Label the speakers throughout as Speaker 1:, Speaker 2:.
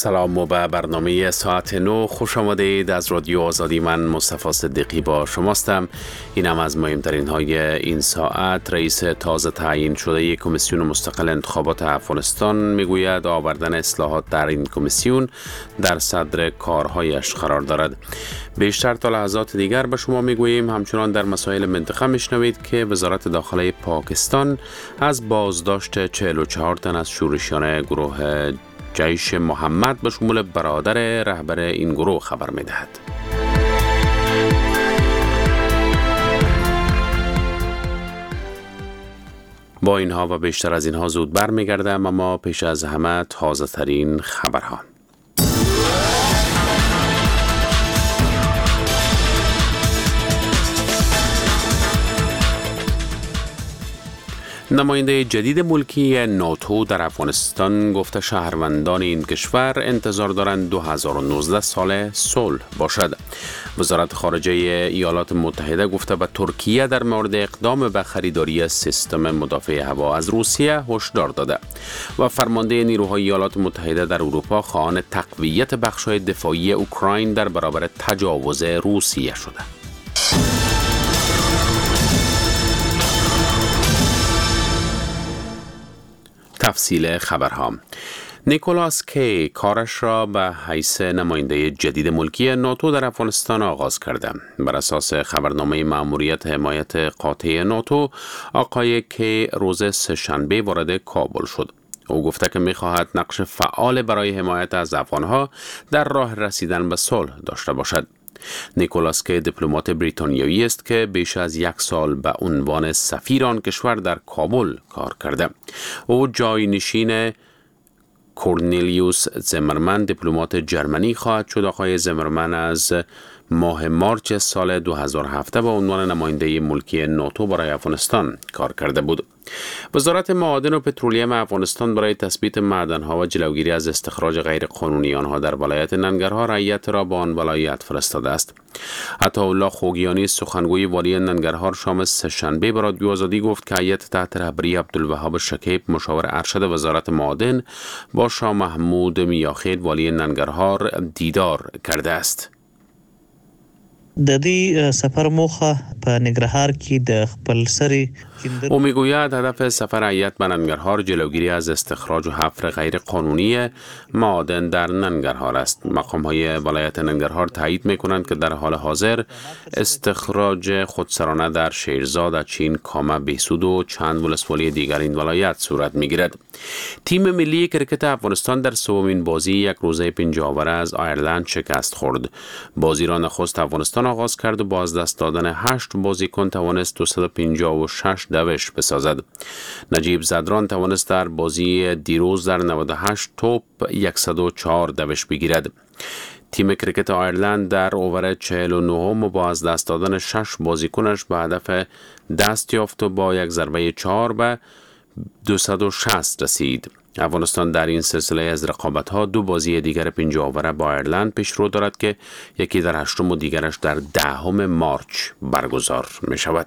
Speaker 1: سلام و به برنامه ساعت 9 خوش آمدید. از رادیو آزادی من مصطفی صدیقی با شماستم. اینم از مهمترین های این ساعت. رئیس تازه تعیین شده کمیسیون مستقل انتخابات افغانستان میگوید آوردن اصلاحات در این کمیسیون در صدر کارهایش قرار دارد. بیشتر تا لحظات دیگر به شما میگوییم. همچنان در مسائل منطقه میشنوید که وزارت داخله پاکستان از بازداشت 44 تن از شورشیان گروه جیش محمد به شمول برادر رهبر این گروه خبر می‌دهد. با اینها و بیشتر از اینها زود برمیگردم، اما پیش از همه تازه ترین خبرها. نماینده جدید ملکی ناتو در افغانستان گفته شهروندان این کشور انتظار دارند 2019 سال صلح باشد. وزارت خارجه ایالات متحده گفته به ترکیه در مورد اقدام به خریداری سیستم مدافع هوا از روسیه هشدار داده و فرمانده نیروهای ایالات متحده در اروپا خواهان تقویت بخش‌های دفاعی اوکراین در برابر تجاوز روسیه شده. تفصیل خبرها. نیکولاس کی کارش را به حیث نماینده جدید ملکی ناتو در افغانستان آغاز کرده. بر اساس خبرنامه مأموریت حمایت قاطع ناتو، آقای کی روز سه‌شنبه وارد کابل شد. او گفته که می‌خواهد نقش فعال برای حمایت از افغان‌ها در راه رسیدن به صلح داشته باشد. نیکولاس کی دیپلمات بریتانیایی است که بیش از 1 سال به عنوان سفیر آن کشور در کابل کار کرده. او جای‌نشین کورنلیوس زمرمن دیپلمات جرمنی خواهد شد. آقای زمرمن از ماه مارچ سال 2007 به عنوان نماینده ملکی ناتو برای افغانستان کار کرده بود. وزارت معادن و پترولیم افغانستان برای تثبیت معدن‌ها و جلوگیری از استخراج غیرقانونی آنها در ولایت ننگرهار رعیت را به آن ولایت فرستاده است. عطاالله خوگیانی سخنگوی والی ننگرهار شام سه‌شنبه به رادیو آزادی گفت که هیئت تحت رهبری عبدالوهاب شکیب مشاور ارشد وزارت معادن با شاه محمود میاخیل والی ننگرهار دیدار کرده است.
Speaker 2: د دې سفر موخه په ننګرهار کې د خپل سری
Speaker 1: او میگوید هدف سفر هیئت به ننگرهار جلوگیری از استخراج و حفر غیر قانونی معادن در ننگرهار است. مقام‌های ولایت ننگرهار تایید می‌کنند که در حال حاضر استخراج خودسرانه در شیرزاد، اچین، کامه، بهسود و چند ولسوالی دیگر این ولایت صورت می‌گیرد. تیم ملی کرکت افغانستان در سومین بازی یک روزه پنجاوره از آیرلند شکست خورد. بازی را نخست افغانستان آغاز کرد و با از دست دادن 8 بازیکن توانست 256 دوش بسازد. نجیب زدران توانست در بازی دیروز در 98 توپ 104 دوش بگیرد. تیم کرکت آیرلند در اوور 49 با از دست دادن 6 بازیکنش به هدف دست یافت و با یک ضربه 4 به 260 رسید. افغانستان در این سلسله از رقابت‌ها 2 بازی دیگر 50 اوره با آیرلند پیش رو دارد که یکی در 8 و دیگرش در 10 مارچ برگزار می شود.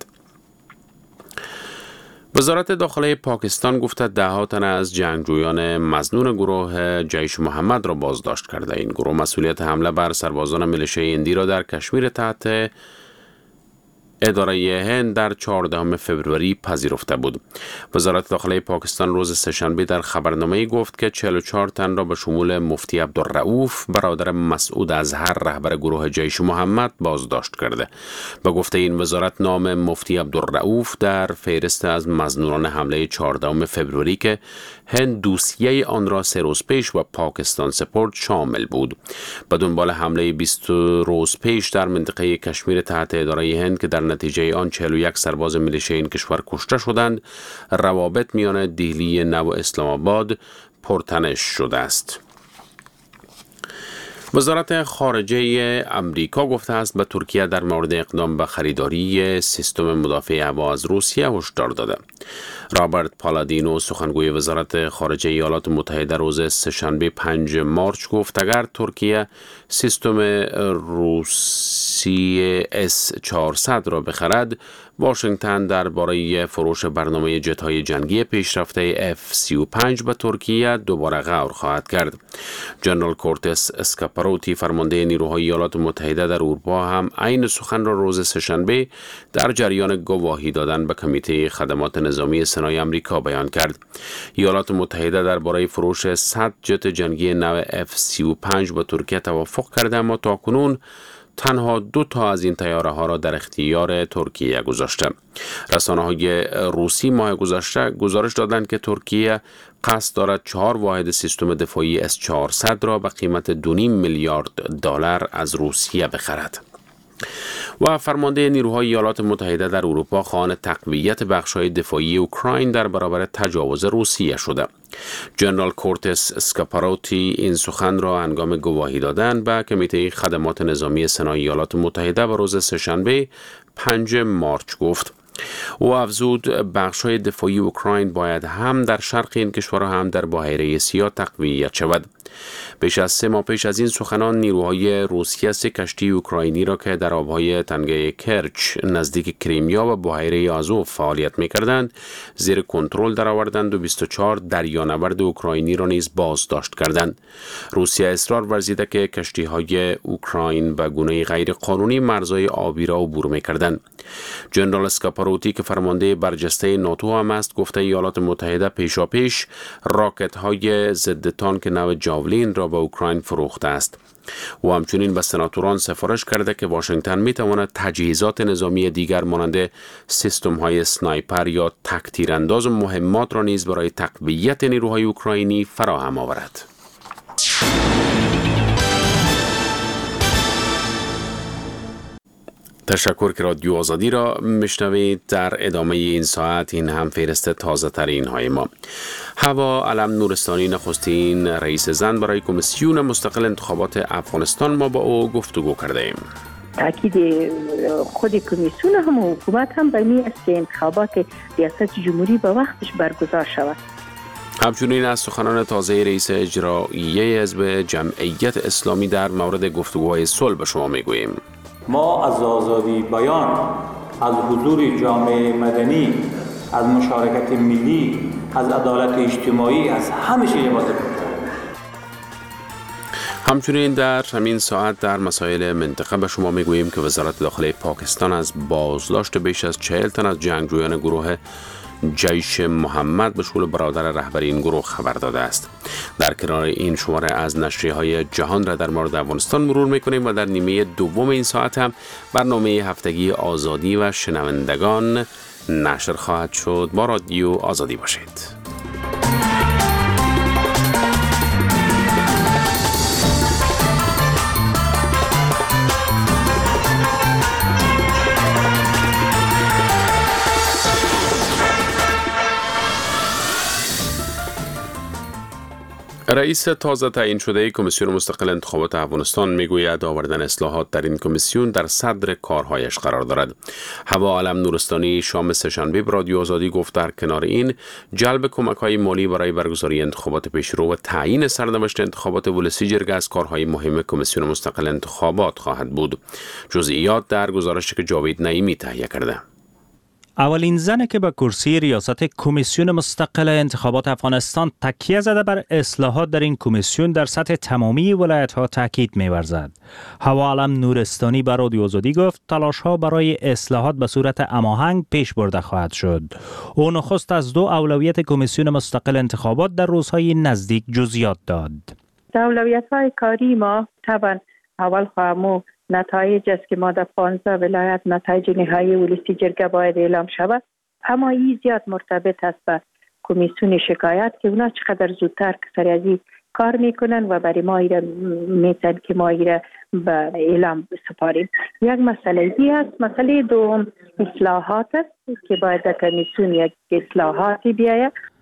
Speaker 1: وزارت داخله پاکستان گفته 10 تن از جنگجویان مظنون گروه جیش محمد را بازداشت کرده. این گروه مسئولیت حمله بر سربازان میلیشیای هندی را در کشمیر تحت اداره هند در 14 فوریه پذیرفته بود. وزارت داخله پاکستان روز سه‌شنبه در خبرنامه‌ای گفت که 44 تن را به شمول مفتی عبدالرؤوف برادر مسعود اظهر رهبر گروه جیش محمد بازداشت کرده. به گفته این وزارت نام مفتی عبدالرؤوف در فهرست از مظنونان حمله 14 فوریه که هند دوسیه آن را 3 روز پیش و پاکستان سپرد شامل بود. به دنبال حمله 20 روز پیش در منطقه کشمیر تحت اداره هند که در نتیجه آن 41 سرباز میلیشیای این کشور کشته شدند، روابط میان دهلی نو و اسلام آباد پرتنش شده است. وزارت خارجه امریکا گفته است به ترکیه در مورد اقدام به خریداری سیستم مدافع هوا از روسیه هشدار داده. رابرت پالادینو سخنگوی وزارت خارجه ایالات متحده روز سه‌شنبه 5 مارچ گفت اگر ترکیه سیستم روسی S-400 را بخرد، واشنگتن درباره فروش برنامه جت‌های جنگی پیشرفته F-35 به ترکیه دوباره غور خواهد کرد. جنرال کورتس اسکاپاروتی فرمانده نیروهای ایالات متحده در اروپا هم عین سخن را روز سه‌شنبه در جریان گواهی دادن به کمیته خدمات نظامی سنای آمریکا بیان کرد. ایالات متحده درباره فروش 100 جت جنگی نو F-35 به ترکیه توافق کرده، اما تاکنون تنها 2 تا از این طیاره ها را در اختیار ترکیه گذاشته. رسانه‌های روسی ماه گذشته گزارش دادند که ترکیه قصد دارد 4 واحد سیستم دفاعی S-400 را به قیمت 2.5 میلیارد دلار از روسیه بخرد. و فرمانده نیروهای ایالات متحده در اروپا خواهان تقویت بخش‌های دفاعی اوکراین در برابر تجاوز روسیه شده. جنرال کورتس اسکاپاروتی این سخن را هنگام گواهی دادن به کمیته خدمات نظامی سنای ایالات متحده و روز سه‌شنبه 5 مارچ گفت. او افزود بخش‌های دفاعی اوکراین باید هم در شرق این کشور و هم در بحیره سیاه تقویت شود. بیش از 3 ماه پیش از این سخنان نیروهای روسیه 3 کشتی اوکراینی را که در آبهای تنگه کرچ نزدیک کریمیا و بحیره آزوف فعالیت می‌کردند زیر کنترل درآوردند و 24 دریانورد اوکراینی را نیز بازداشت کردند. روسیه اصرار ورزیده که کشتی‌های اوکراین به گونه غیر قانونی مرزهای آبی را عبور می‌کردند. جنرال اسکاپاروتی که فرمانده برجسته ناتو هم است گفته ایالات متحده پیشاپیش راکت‌های ضد تانک نو جاولین را به اوکراین فروخته است. و همچنین به سناتوران سفارش کرده که واشنگتن میتواند تجهیزات نظامی دیگر مانند سیستم‌های اسنایپر یا تک‌تیرانداز و مهمات را نیز برای تقویت نیروهای اوکراینی فراهم آورد. تشکر که رادیو آزادی را میشنوید. در ادامه این ساعت این هم فهرست تازه ترین های ما. هوا علم نورستانی نخستین رئیس زن برای کمیسیون مستقل انتخابات افغانستان ما با او گفتگو کرده ایم.
Speaker 3: تاکید خود کمیسیون هم و حکومت هم به این است که انتخابات ریاست جمهوری به وقتش برگزار شود.
Speaker 1: همچنین از سخنان تازه رئیس اجرایی حزب جمعیت اسلامی در مورد گفتگوهای صلح به شما میگوییم.
Speaker 4: ما از آزادی بیان، از حضور جامعه مدنی، از مشارکت ملی، از عدالت اجتماعی، از همه چیز حفاظت می‌کنیم.
Speaker 1: همچنین در همین ساعت در مسائل منطقه به شما میگوییم که وزارت داخلی پاکستان از بازداشت بیش از 40 تن از جنگجویان گروه جیش محمد به شمول برادر رهبر این گروه خبر داده است. در کنار این شماره از نشریه‌های جهان را در مورد افغانستان مرور می‌کنیم و در نیمه دوم این ساعت هم برنامه هفتگی آزادی و شنوندگان نشر خواهد شد. با رادیو آزادی باشید. رئیس تازه تعیین شده کمیسیون مستقل انتخابات افغانستان میگوید آوردن اصلاحات در این کمیسیون در صدر کارهایش قرار دارد. هوا علم نورستانی شام سه‌شنبه به رادیو آزادی گفت در کنار این جلب کمک‌های مالی برای برگزاری انتخابات پیشرو و تعیین سرنوشت انتخابات ولسی جرگه از کارهای مهم کمیسیون مستقل انتخابات خواهد بود. جزئیات در گزارشی که جاوید نعیمی تهیه کرده.
Speaker 5: اولین زنی که به کرسی ریاست کمیسیون مستقل انتخابات افغانستان تکیه زده بر اصلاحات در این کمیسیون در سطح تمامی ولایت‌ها تاکید می‌ورزد. هوا علم نورستانی به رادیو آزادی گفت تلاش‌ها برای اصلاحات به صورت هماهنگ پیش برده خواهد شد. او نخست از 2 اولویت کمیسیون مستقل انتخابات در روزهای نزدیک جزئیات داد.
Speaker 3: اولویت‌های کاری ما طبعا اول خواهمو نتایج است که ما در 15 ولایت نتایج نهایی ولسی جرگه باید اعلام شود. اما این زیاد مرتبط است به کمیسیون شکایت که اونا چقدر زودتر سریعی کار میکنن و برای ما ایره میتن که ما ایره به اعلام سپاریم. یک مسئله دی است. مسئله دوم اصلاحات است که باید در کمیسیون یک اصلاحاتی بیاید.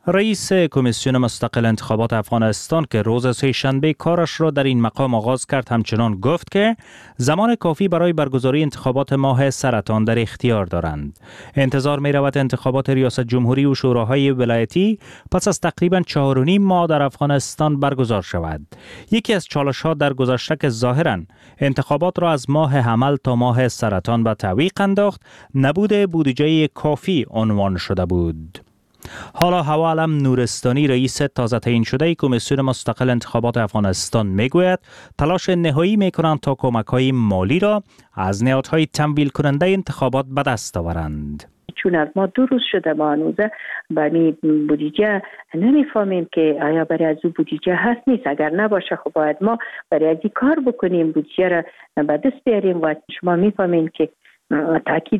Speaker 5: رئیس کمیسیون مستقل انتخابات افغانستان که روز سه‌شنبه کارش را در این مقام آغاز کرد همچنان گفت که زمان کافی برای برگزاری انتخابات ماه سرطان در اختیار دارند. انتظار می رود انتخابات ریاست جمهوری و شوراهای ولایتی پس از تقریباً 4.5 ماه در افغانستان برگزار شود. یکی از چالش‌ها در گذشته که ظاهراً انتخابات را از ماه حمل تا ماه سرطان به تعویق انداخت، نبود بودجه کافی عنوان شده بود. حالا هوا علم نورستانی رئیس تازه تعیین شده کمیسیون مستقل انتخابات افغانستان میگوید تلاش نهایی میکنند تا کمک‌های مالی را از نهادهای تمویل کننده انتخابات به دست آورند.
Speaker 3: چون از ما 2 روز شده ما هنوزه برای بودجه نمیفهمیم که آیا برای از او بودجه هست نیست. اگر نباشه خب باید ما برای از این کار بکنیم، بودجه را به دست بیاریم و شما میفهمیم که تاکید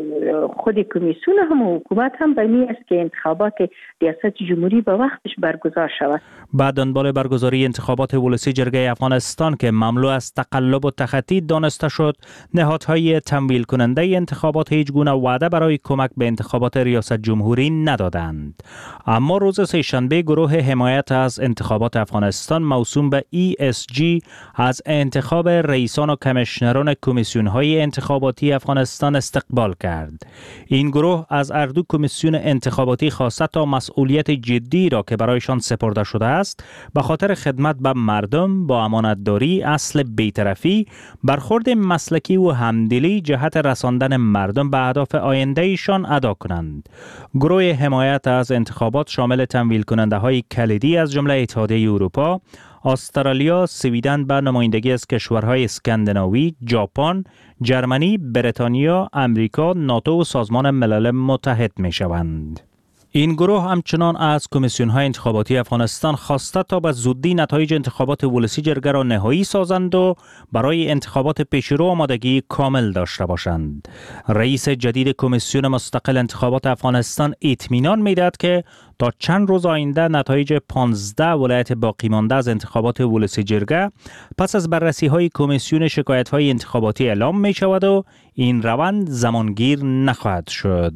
Speaker 3: خود کمیسیون هم و حکومت هم به این است که انتخابات ریاست جمهوری به وقتش برگزار شود.
Speaker 5: بعد دنبال برگزاری انتخابات ولسی جرگه افغانستان که مملو از تقلب و تخطی دانسته شد، نهادهای تمویل کننده انتخابات هیچ گونه وعده برای کمک به انتخابات ریاست جمهوری ندادند. اما روز سه‌شنبه گروه حمایت از انتخابات افغانستان موسوم به ESG از انتخاب رئیسان و کمیشنران کمیسیون‌های انتخاباتی افغانستان استقبال کرد. این گروه از اردو کمیسیون انتخاباتی خواسته تا مسئولیت جدی را که برایشان سپرده شده است به خاطر خدمت به مردم با امانتداری، اصل بی‌طرفی، برخورد مسلکی و همدلی جهت رساندن مردم به اهداف آینده ایشان ادا کنند. گروه حمایت از انتخابات شامل تمویل کننده های کلیدی از جمله اتحادیه اروپا، استرالیا، سویدن به نمایندگی از کشورهای اسکاندیناوی، ژاپن، جرمنی، بریتانیا، امریکا، ناتو و سازمان ملل متحد می شوند. این گروه همچنان از کمیسیون‌های انتخاباتی افغانستان خواسته تا به زودی نتایج انتخابات ولسی جرگه را نهایی سازند و برای انتخابات پیشرو آمادگی کامل داشته باشند. رئیس جدید کمیسیون مستقل انتخابات افغانستان اطمینان می‌دهد که تا چند روز آینده نتایج 15 ولایت باقی مانده از انتخابات ولسی جرگه پس از بررسی‌های کمیسیون شکایت‌های انتخاباتی اعلام می‌شود و این روند زمانگیر نخواهد شد.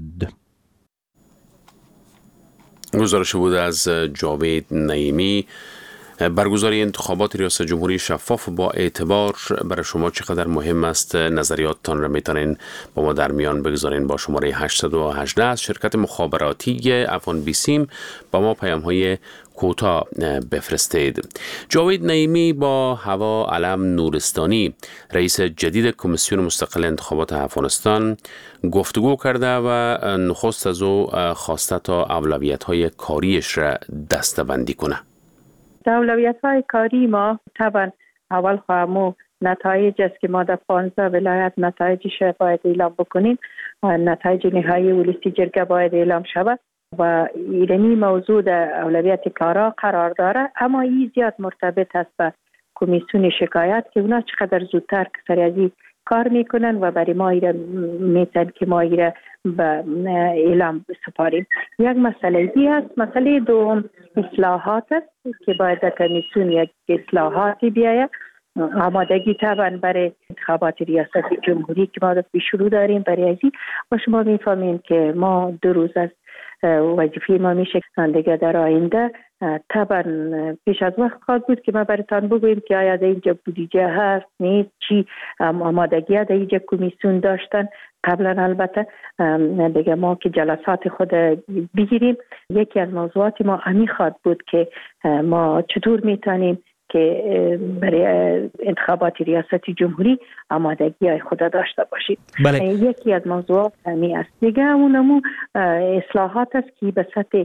Speaker 1: گزارش بود از جاوید نعیمی. برگزاری انتخابات ریاست جمهوری شفاف با اعتبار برای شما چقدر مهم است؟ نظریاتتان را میتونین با ما در میان بگذارین با شماره 818 از شرکت مخابراتی افغان بیسیم با ما پیام‌های کوتاه بفرستید. جاوید نعیمی با هوا علم نورستانی رئیس جدید کمیسیون مستقل انتخابات افغانستان گفتگو کرده و نخست از او خواسته تا اولویت‌های کاریش را دسته‌بندی کنه.
Speaker 3: اولویت‌های کاری ما طبعا اول خواهمو نتایج است که ما در 15 ولایت نتایجش باید اعلام بکنیم. نتایج نهایی ولسی جرگه باید اعلام شود و ایرانی موضوع در اولویت کارا قرار داره، اما این زیاد مرتبط است به کمیسیون شکایت که اونا چقدر زودتر سریعی کار میکنن و برای ما ایره میتن که ما ایره به اعلام بسپاریم. یک مسئله دی است. مسئله دوم اصلاحات است که باید در کمیسیون یک اصلاحاتی بیاید. آمادگی طبعا برای انتخابات ریاست جمهوری که ما در پیش رو داریم برای ازی و شما میفهمین که ما 2 روز از وظیفه ما میشه دیگه در آینده طبعا پیش از وقت خواهد بود که ما براتان بگوییم که آیا در اینجا بودجه هست نیست، چی آمادگی در اینجا کمیسیون داشتن قبلا. البته دیگه ما که جلسات خود بگیریم، یکی از موضوعات ما همین خواهد بود که ما چطور میتونیم که برای انتخابات ریاست جمهوری آمادگی های خود داشته باشید.
Speaker 5: بله.
Speaker 3: یکی از موضوعات همین است. دیگه اونمو اصلاحات است که به سطح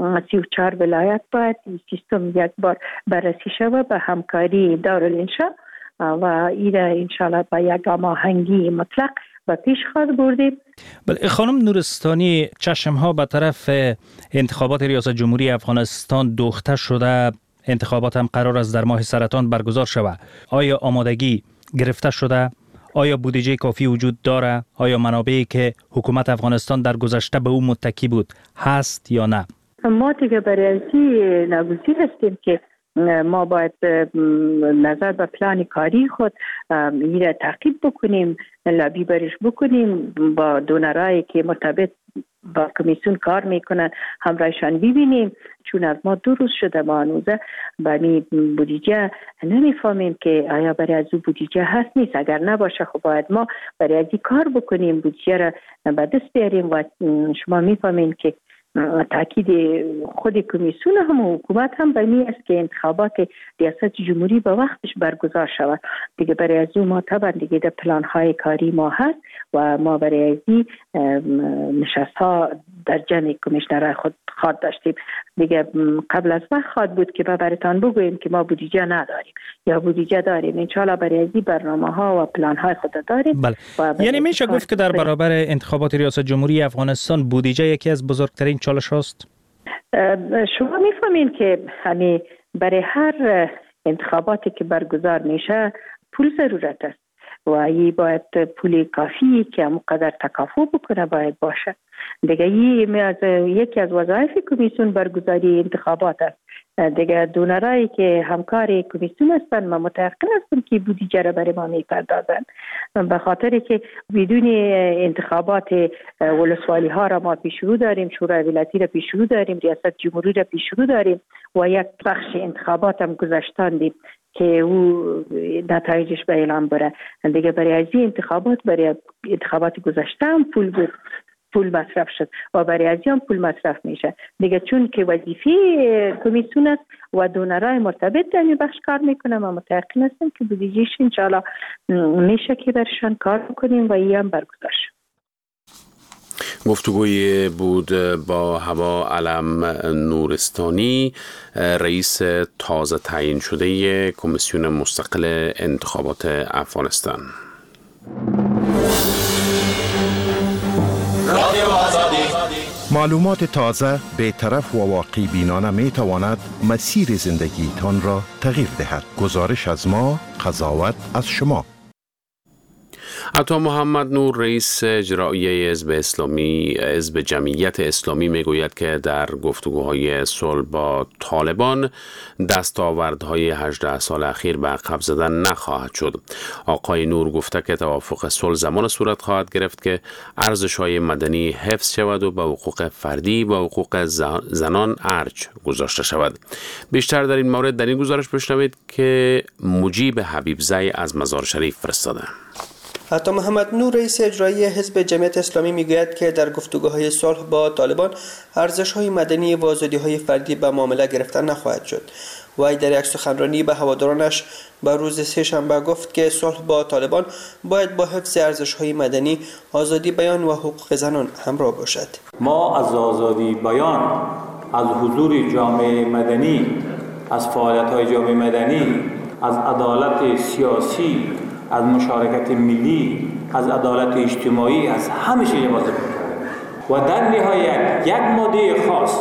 Speaker 3: 34 ولایت باید سیستم یک بار بررسی شود به همکاری دارالانشا و این انشاءالله با یک هماهنگی مطلق و پیش خواهد بردیم.
Speaker 5: بله خانم نورستانی، چشم ها به طرف انتخابات ریاست جمهوری افغانستان دوخته شده. انتخابات هم قرار است در ماه سرطان برگزار شود. آیا آمادگی گرفته شده؟ آیا بودجه کافی وجود داره؟ آیا منابعی که حکومت افغانستان در گذشته به او متکی بود هست یا نه؟
Speaker 3: ما دیگه برای ازی ناگزیر هستیم که ما باید نظر به پلان کاری خود این تعقیب بکنیم، لابی برش بکنیم با دونرایی که مرتبط با کمیسیون کار میکنن همراهشان ببینیم، چون از ما 2 روز شده ما هنوزه بنی بودجه نمیفهمیم که آیا برای از او بودجه هست نیست. اگر نباشه خب باید ما برای از کار بکنیم، بودجه را به دست بیاریم و شما میفهمین که تاکید خود کمیسیون هم و حکومت هم به این است که انتخابات ریاست جمهوری به وقتش برگزار شود. دیگه برای از اون ما طبعا دیگه در پلان های کاری ما هست و ما برای از این نشست ها در جمع کمیشنرهای خود خواد داشتیم. دیگه قبل از وقت خواد بود که براتان بگوییم که ما بودجه نداریم یا بودجه داریم. انشالله برای از این برنامه ها و پلان های خود داریم.
Speaker 5: بله. یعنی میشه گفت که در برابر انتخابات ریاست جمهوری افغانستان بودجه یکی از بزرگترین چالش هاست؟
Speaker 3: شما میفهمین که همین برای هر انتخاباتی که برگزار میشه پول ضرورت است و این باید پول کافی که همونقدر تکافو بکنه باید باشه. دیگه یکی از وظایف کمیسیون برگزاری انتخابات است. دیگه دونرایی که همکار کمیسیون هستن ما متأکد هستم که بودجه را برای ما میپردازن، به خاطر که بدون انتخابات ولسوالی ها را ما پیش رو داریم، شورای ولایتی را پیش رو داریم، ریاست جمهوری را پیش رو داریم و یک بخش انتخابات هم گذاشتاندیم که او نتایجش به اعلام بره. دیگه برای از این انتخابات گذشته هم پول مصرف شد و برای از این پول مصرف میشه. دیگه چون که وظیفه کمیسیون است و دونرای مرتبط در این بخش کار میکنه، ما متأکد هستیم که بودجهش انشالله میشه که برشان کار کنیم و این هم برگزار شد.
Speaker 1: گفتگوی بود با هوا علم نورستانی، رئیس تازه تعیین شده کمیسیون مستقل انتخابات افغانستان.
Speaker 6: معلومات تازه، بی‌طرف و واقع بینانه می تواند مسیر زندگیتان را تغییر دهد. گزارش از ما، قضاوت از شما.
Speaker 1: عطا محمد نور، رئیس اجرایی حزب جمعیت اسلامی میگوید که در گفتگوهای صلح با طالبان دستاوردهای 18 سال اخیر به عقب زدن نخواهد شد. آقای نور گفته که توافق صلح زمان صورت خواهد گرفت که ارزش‌های مدنی حفظ شود و به حقوق فردی و حقوق زنان ارج گذاشته شود. بیشتر در این مورد در این گزارش بشنوید که مجیب حبیبزی از مزار شریف فرستاده.
Speaker 7: عطا محمد نور، رئیس اجرایی حزب جمعیت اسلامی میگوید که در گفتگوهای صلح با طالبان ارزش‌های مدنی و آزادی‌های فردی به معامله گرفته نخواهد شد. وی در یک سخنرانی به هوادارانش به روز سه‌شنبه گفت که صلح با طالبان باید با حفظ ارزش‌های مدنی، آزادی بیان و حقوق زنان همراه باشد.
Speaker 4: ما از آزادی بیان، از حضور جامعه مدنی، از فعالیت‌های جامعه مدنی، از عدالت سیاسی، از مشارکت ملی، از عدالت اجتماعی، از همه چیز حفاظت و در نهایت یک ماده خاص،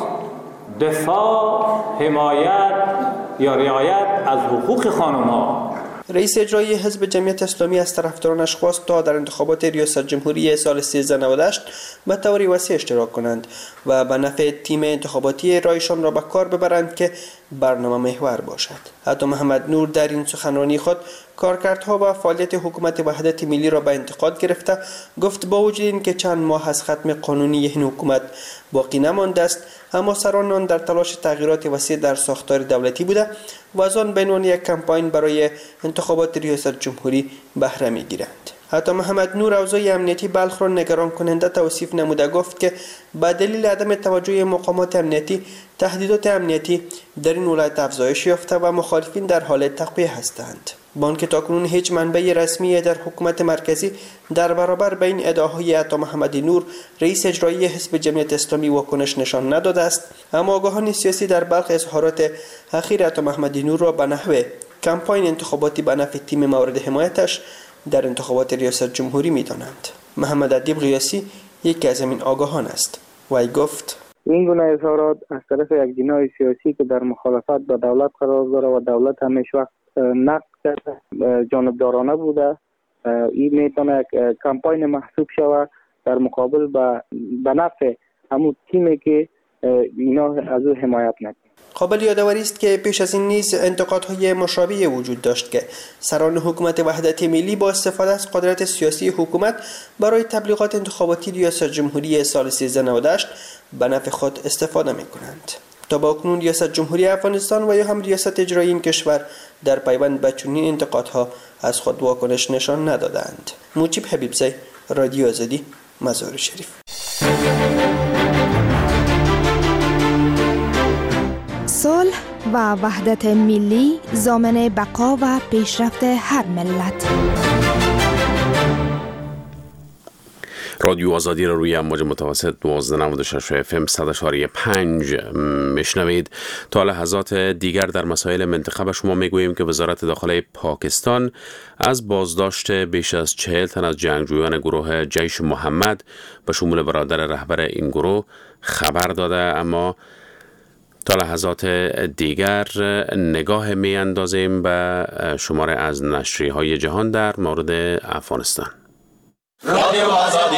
Speaker 4: دفاع، حمایت یا رعایت از حقوق خانم‌ها.
Speaker 7: رئیس اجرایی حزب جمعیت اسلامی از طرفدارانش خواست تا در انتخابات ریاست جمهوری سال 1398 به طور وسیع اشتراک کنند و به نفع تیم انتخاباتی رایشان را به کار ببرند که برنامه محور باشد. عطا محمد نور در این سخنرانی خود کارکردها و فعالیت حکومت وحدت ملی را به انتقاد گرفته گفت با وجود اینکه چند ماه از ختم قانونی این حکومت باقی نمانده است، اما سران آن در تلاش تغییرات وسیع در ساختار دولتی بوده و از آن به عنوان یک کمپاین برای انتخابات ریاست جمهوری بهره می‌گیرند. عطا محمد نور اوضاع امنیتی بلخ را نگران کننده توصیف نموده گفت که به دلیل عدم توجه مقامات امنیتی تهدیدات امنیتی در این ولایت افزایش یافته و مخالفین در حال تقویه هستند. با آنکه تاکنون هیچ منبع رسمی در حکومت مرکزی در برابر به این ادعاهای عطا محمد نور، رئیس اجرایی حزب جمعیت اسلامی، واکنش نشان نداده است، اما آگاهان سیاسی در بلخ اظهارات اخیر عطا محمد نور را به نحو کمپاین انتخاباتی به نفع تیم مورد حمایتش در انتخابات ریاست جمهوری می‌دانند. محمد ادیب غیاسی یکی از این آگاهان است. وی گفت
Speaker 8: این گونه اظهارات از طرف یک جناح سیاسی که در مخالفت با دولت قرار داره و دولت همیشه وقت نقد کرده جانبدارانه بوده، این میتونه یک کمپاین محسوب شود در مقابل به نفع همون تیمی که اینا از او حمایت نکنه.
Speaker 7: قابل یادآوری است که پیش از این نیز انتقادهای مشابه وجود داشت که سران حکومت وحدت ملی با استفاده از قدرت سیاسی حکومت برای تبلیغات انتخاباتی ریاست جمهوری سال 1398 به نفع خود استفاده می کنند. تا با اکنون ریاست جمهوری افغانستان و یا هم ریاست اجرایی این کشور در پیوند به چنین انتقادها از خود واکنش نشان ندادند. مجیب حبیبزی، رادیو آزادی، مزار شریف.
Speaker 9: صلح و وحدت ملی ضامن بقا و پیشرفت هر ملت.
Speaker 1: رادیو آزادی را روی امواج متوسط 1296 FM 100.5 میشنوید. تا لحظات دیگر در مسائل منطقه به شما میگوییم که وزارت داخله پاکستان از بازداشت بیش از 40 تن از جنگجویان گروه جیش محمد به شمول برادر رهبر این گروه خبر داده، اما تا لحظات دیگر نگاه می اندازیم به شماره از نشریه‌های جهان در مورد افغانستان. رادیو آزادی.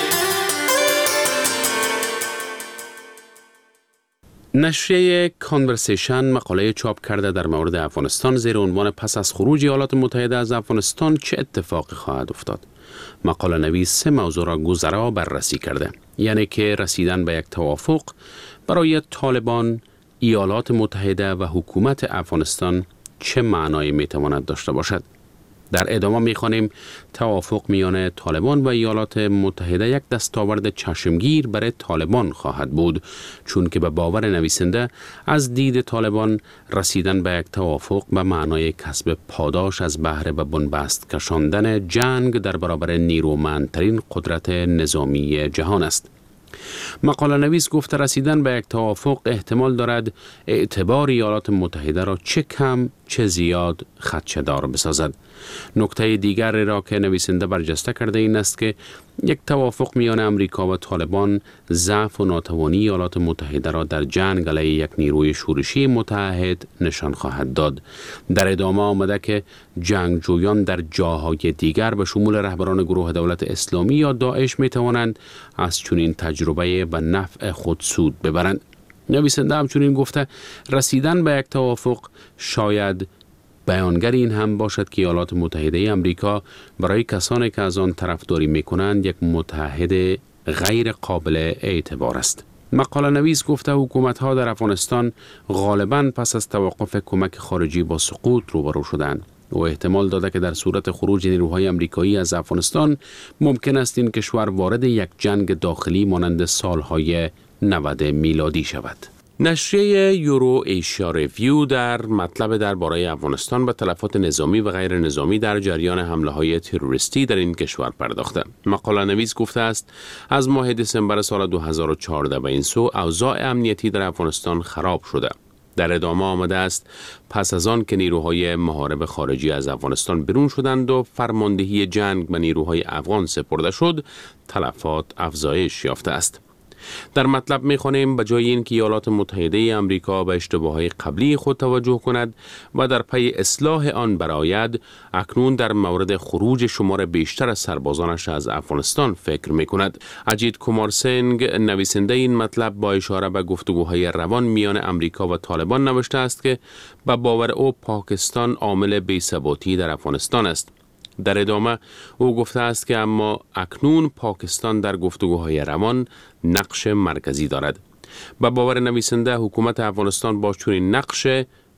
Speaker 1: نشریه کانورسیشن مقاله چاپ کرده در مورد افغانستان زیر عنوان پس از خروج ایالات متحده از افغانستان چه اتفاقی خواهد افتاد. مقاله نویس 3 موضوع را گذرا بررسی کرده، یعنی که رسیدن به یک توافق برای طالبان، ایالات متحده و حکومت افغانستان چه معنایی میتواند داشته باشد. در ادامه میخوانیم توافق میان طالبان و ایالات متحده یک دستاورد چشمگیر برای طالبان خواهد بود، چون که به باور نویسنده از دید طالبان رسیدن به یک توافق به معنای کسب پاداش از بهره و بنبست کشاندن جنگ در برابر نیرومندترین قدرت نظامی جهان است. مقاله نویس گفته رسیدن به یک توافق احتمال دارد اعتبار ایالات متحده را چه کم چه زیاد خدشه‌دار بسازد. نکته دیگری را که نویسنده برجسته کرده این است که یک توافق میان امریکا و طالبان ضعف و ناتوانی ایالات متحده را در جنگ علیه یک نیروی شورشی متحد نشان خواهد داد. در ادامه آمده که جنگجویان در جاهای دیگر به شمول رهبران گروه دولت اسلامی یا داعش می توانند از چنین تجربه به نفع خود سود ببرند. نویسنده همچنین گفته رسیدن به یک توافق شاید بیانگر این هم باشد که ایالات متحده آمریکا برای کسانی که از آن طرفداری می‌کنند یک متحد غیر قابل اعتبار است. مقاله نویس گفته حکومت‌ها در افغانستان غالباً پس از توقف کمک خارجی با سقوط روبرو شدند و احتمال داده که در صورت خروج نیروهای آمریکایی از افغانستان ممکن است این کشور وارد یک جنگ داخلی مانند سالهای 90 میلادی شود. نشریه یورو ایشیا ریویو در مطلب درباره افغانستان به تلفات نظامی و غیر نظامی در جریان حمله‌های تروریستی در این کشور پرداخته. مقاله نویس گفته است از ماه دسامبر سال 2014 به این سو اوضاع امنیتی در افغانستان خراب شده. در ادامه آمده است پس از آن که نیروهای محارب خارجی از افغانستان بیرون شدند و فرماندهی جنگ به نیروهای افغان سپرده شد، تلفات افزایش یافته است. در مطلب می‌خوانیم به جای اینکه ایالات متحده آمریکا به اشتباهات قبلی خود توجه کند و در پی اصلاح آن برآید، اکنون در مورد خروج شمار بیشتر از سربازانش از افغانستان فکر می‌کند. اجیت کومار سینگ نویسنده این مطلب با اشاره به گفتگوهای روان میان آمریکا و طالبان نوشته است که به باور او پاکستان عامل بی‌ثباتی در افغانستان است. در ادامه او گفته است که اما اکنون پاکستان در گفتگوهای روان نقش مرکزی دارد. به باور نویسنده حکومت افغانستان با چنین نقش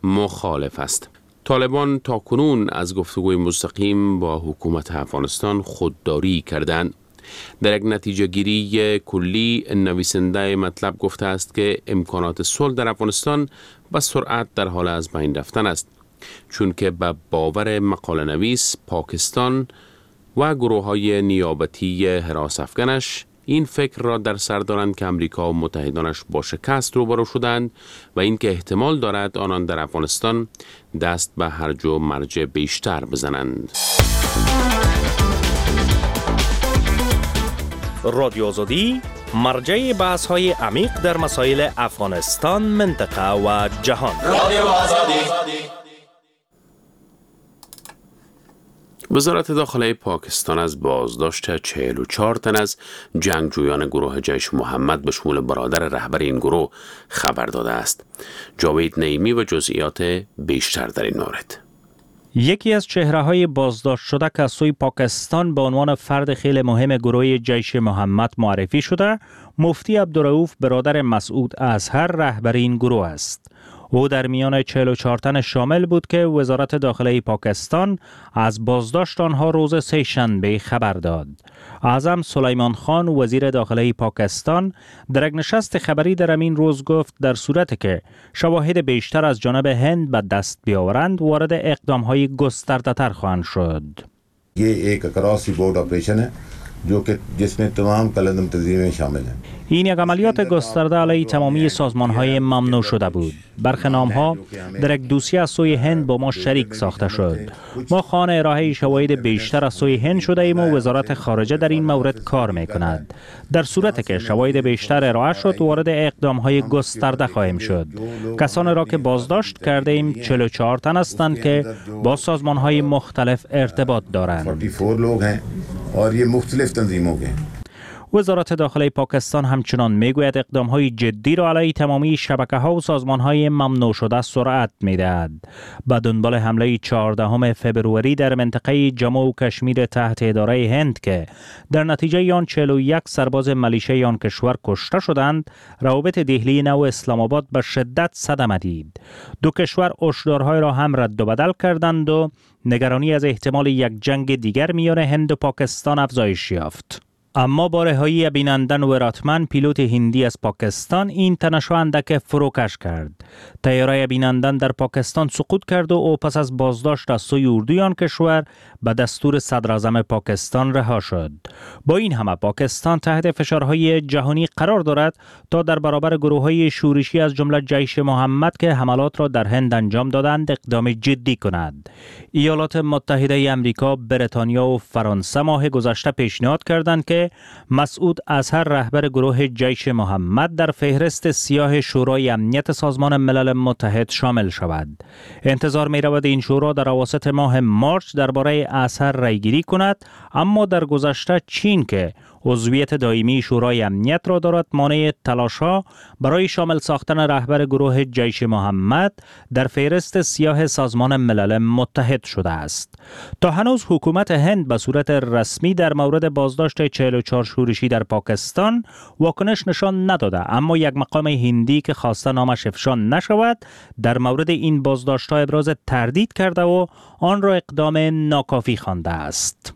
Speaker 1: مخالف است. طالبان تاکنون از گفتگوی مستقیم با حکومت افغانستان خودداری کردند. در یک نتیجه گیری کلی نویسنده مطلب گفته است که امکانات صلح در افغانستان به سرعت در حال از بین رفتن است، چون که به باور مقاله نویس پاکستان و گروه‌های نیابتی حراس افغانش این فکر را در سر دارند که امریکا و متحدانش با شکست روبرو شدند و اینکه احتمال دارد آنان در افغانستان دست به هرج و مرج بیشتر بزنند.
Speaker 5: رادیو آزادی مرجع بحث‌های عمیق در مسائل افغانستان، منطقه و جهان.
Speaker 1: رادیو آزادی. وزارت داخله پاکستان از بازداشت 44 تن از جنگجویان گروه جیش محمد به شمول برادر رهبر این گروه خبر داده است. جاوید نعیمی و جزئیات بیشتر در این مورد.
Speaker 5: یکی از چهره‌های بازداشت شده که از سوی پاکستان به عنوان فرد خیلی مهم گروه جیش محمد معرفی شده، مفتی عبدالرؤوف برادر مسعود اظهر رهبر این گروه است. او در میان 44 تن شامل بود که وزارت داخله پاکستان از بازداشت آنها روز سه‌شنبه خبر داد. اعظم سلیمان خان وزیر داخله پاکستان در یک نشست خبری در همین روز گفت در صورتی که شواهد بیشتر از جانب هند به دست بیاورند وارد اقدام‌های گسترده‌تر خواهند شد.
Speaker 10: ये एक cross board operation है जो कि जिसमें तमाम कलंदम तंजीमें शामिल हैं.
Speaker 5: این یک عملیات گسترده علیه تمامی سازمان‌های ممنوع شده بود. برخی نام‌ها در یک دوسیه از سوی هند با ما شریک ساخته شد. ما خواهان ارائه شواهد بیشتر از سوی هند شده ایم و وزارت خارجه در این مورد کار می‌کند. در صورتی که شواهد بیشتر ارائه شد وارد اقدام‌های گسترده خواهیم شد. کسانی را که بازداشت کرده ایم 44 تن هستند که با سازمان‌های مختلف ارتباط دارند.
Speaker 10: 44 लोग हैं और ये मुख्तलिफ तंजीमों के हैं.
Speaker 5: وزارت داخله پاکستان همچنان میگوید اقدام‌های جدی را علیه تمامی شبکه‌ها و سازمان‌های ممنوع شده سرعت می‌دهد. به دنبال حمله 14 فبروری در منطقه جموں و کشمیر تحت اداره هند که در نتیجه آن 41 سرباز ملیشه آن کشور کشته شدند، روابط دهلی نو اسلام آباد به شدت صدمه دید. دو کشور هشدارهای را هم رد و بدل کردند و نگرانی از احتمال یک جنگ دیگر میان هند و پاکستان افزایش یافت. اما با رهایی بینندن وراتمن پیلوت هندی از پاکستان این تنش را اندک فروکش کرد. طیاره بینندن در پاکستان سقوط کرد و او پس از بازداشت از سوی اردوی آن کشور به دستور صدراعظم پاکستان رها شد. با این همه پاکستان تحت فشارهای جهانی قرار دارد تا در برابر گروه‌های شورشی از جمله جیش محمد که حملات را در هند انجام دادند اقدام جدی کند. ایالات متحده آمریکا، بریتانیا و فرانسه ماه گذشته پیشنهاد کردند که مسعود اظهر رهبر گروه جیش محمد در فهرست سیاه شورای امنیت سازمان ملل متحد شامل شود. انتظار می رود این شورا در اواسط ماه مارچ درباره اظهر رایگیری کند، اما در گذشته چین که عضویت دائمی شورای امنیت را دارد مانع تلاش‌ها برای شامل ساختن رهبر گروه جیش محمد در فهرست سیاه سازمان ملل متحد شده است. تا هنوز حکومت هند به صورت رسمی در مورد بازداشت 44 شورشی در پاکستان واکنش نشان نداده، اما یک مقام هندی که خواسته نامش افشا نشود در مورد این بازداشت‌ها ابراز تردید کرده و آن را اقدام ناکافی خوانده است.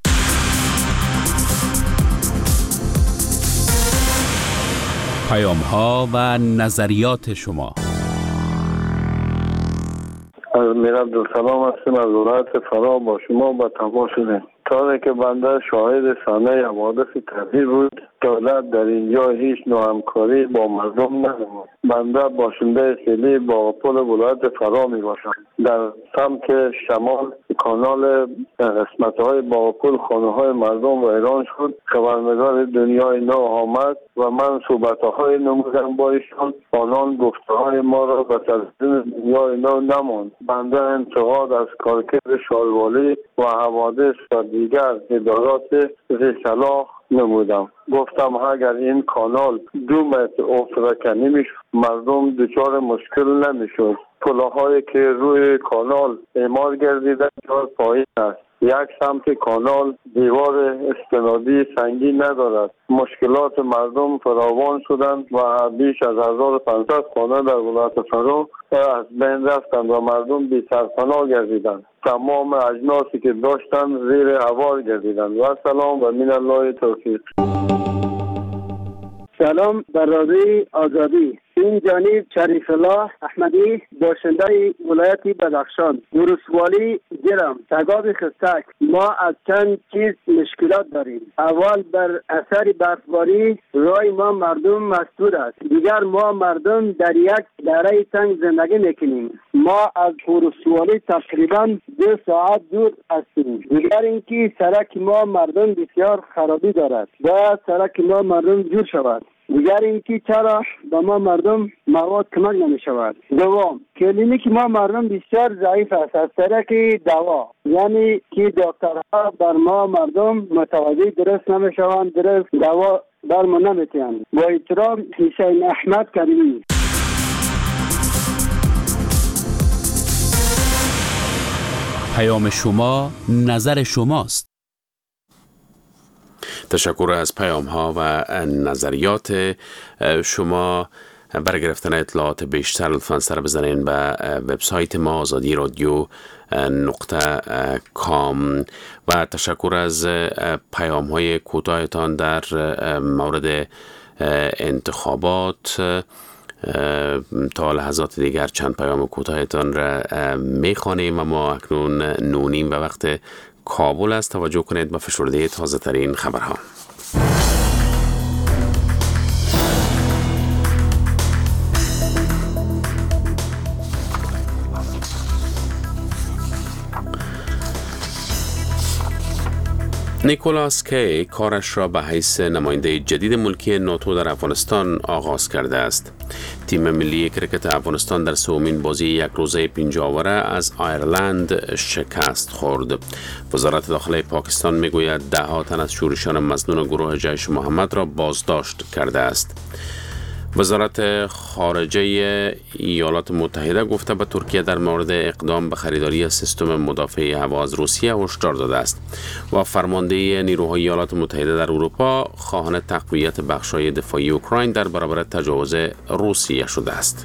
Speaker 1: پیام‌ها و نظریات شما.
Speaker 11: از میر عبدالسلام هستیم از ولایت فرا با شما با تماس شدیم. طوری که بنده شاهد صحنه حوادث طبیعی بود، دولت در اینجا هیچ نوع همکاری با مردم ننمود. بنده باشنده سیلی با پل ولایت فرا می باشم. در سمت شمال کانال قسمت‌های با پل خانه‌های مردم ویران شد. خبرنگار دنیای نو آمد و من صحبت‌های نمودم با ایشان. آنان گفته‌های ما را به تلویزیون دنیای نو نماند. بنده انتقاد از کارکرد شالوالی و حوادث و دیگر ادارات ذی‌صلاح نمودم. گفتم اگر این کانال 2 متر افرکنی میشد مردم دچار مشکل نمیشد. پلهایی که روی کانال اعمال گردیده بسیار پایین است. یک سمت کانال دیوار استنادی سنگی ندارد. مشکلات مردم فراوان شدند و بیش از 1500 خانه در ولایت فرا از بین رفتند و مردم بی سرپناه گردیدند. تمام اجناسی که داشتند زیر هوار گردیدند. و سلام و من الله توفیق.
Speaker 12: سلام بر رادیوی آزادی. این جانب شریف الله احمدی باشنده ولایت بدخشان. ولسوالی گرم تگاب خستک. ما از چند چیز مشکلات داریم. اول بر اثر برفباری رای ما مردم مسدود است. دیگر ما مردم در یک دره تنگ زندگی میکنیم. ما از ولسوالی تقریبا 2 ساعت دور هستیم. دیگر اینکه سرک ما مردم بسیار خرابی دارد. باید سرک ما مردم جور شود. دیگر اینکه چرا به ما مردم مواد کمک نمی شود. دوم، کلینیک ما مردم بسیار ضعیف است از طریق دوا، یعنی که دکترها بر ما مردم متوجه درست نمی شوند، درست دوا بر ما نمیتیند. با احترام، حسین احمد کریمی.
Speaker 13: پیام شما، نظر شماست.
Speaker 1: تشکر از پیام ها و نظریات شما. برای گرفتن اطلاعات بیشتر لطفاً سر بزنین به وبسایت ما azadiradyo.com و تشکر از پیام های کوتاهتان در مورد انتخابات. تا لحظات دیگر چند پیام کوتاهتان را میخوانیم و ما اکنون 9:30 و وقت کابل است. توجه کنید به فشرده تازه ترین خبرها. نیکولاس کی کارش را به حیث نماینده جدید ملکی ناتو در افغانستان آغاز کرده است. تیم ملی کرکت افغانستان در سومین بازی یک روزه 5 آوره از آیرلند شکست خورد. وزارت داخله پاکستان میگوید 10 تن از شورشیان مظنون گروه جیش محمد را بازداشت کرده است. وزارت خارجه ایالات متحده گفته به ترکیه در مورد اقدام به خریداری سیستم مدافع هوا از روسیه هشدار داده است و فرمانده نیروهای ایالات متحده در اروپا خواهان تقویت بخش‌های دفاعی اوکراین در برابر تجاوز روسیه شده است.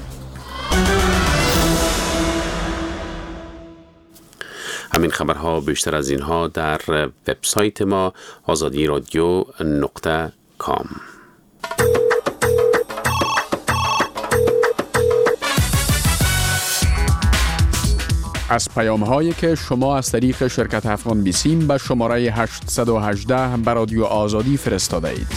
Speaker 1: همین خبرها بیشتر از اینها در وبسایت ما azadiradyo.com.
Speaker 14: از پیام هایی که شما از طریق شرکت افغان بیسیم به شماره 818 به رادیو آزادی فرستاده اید.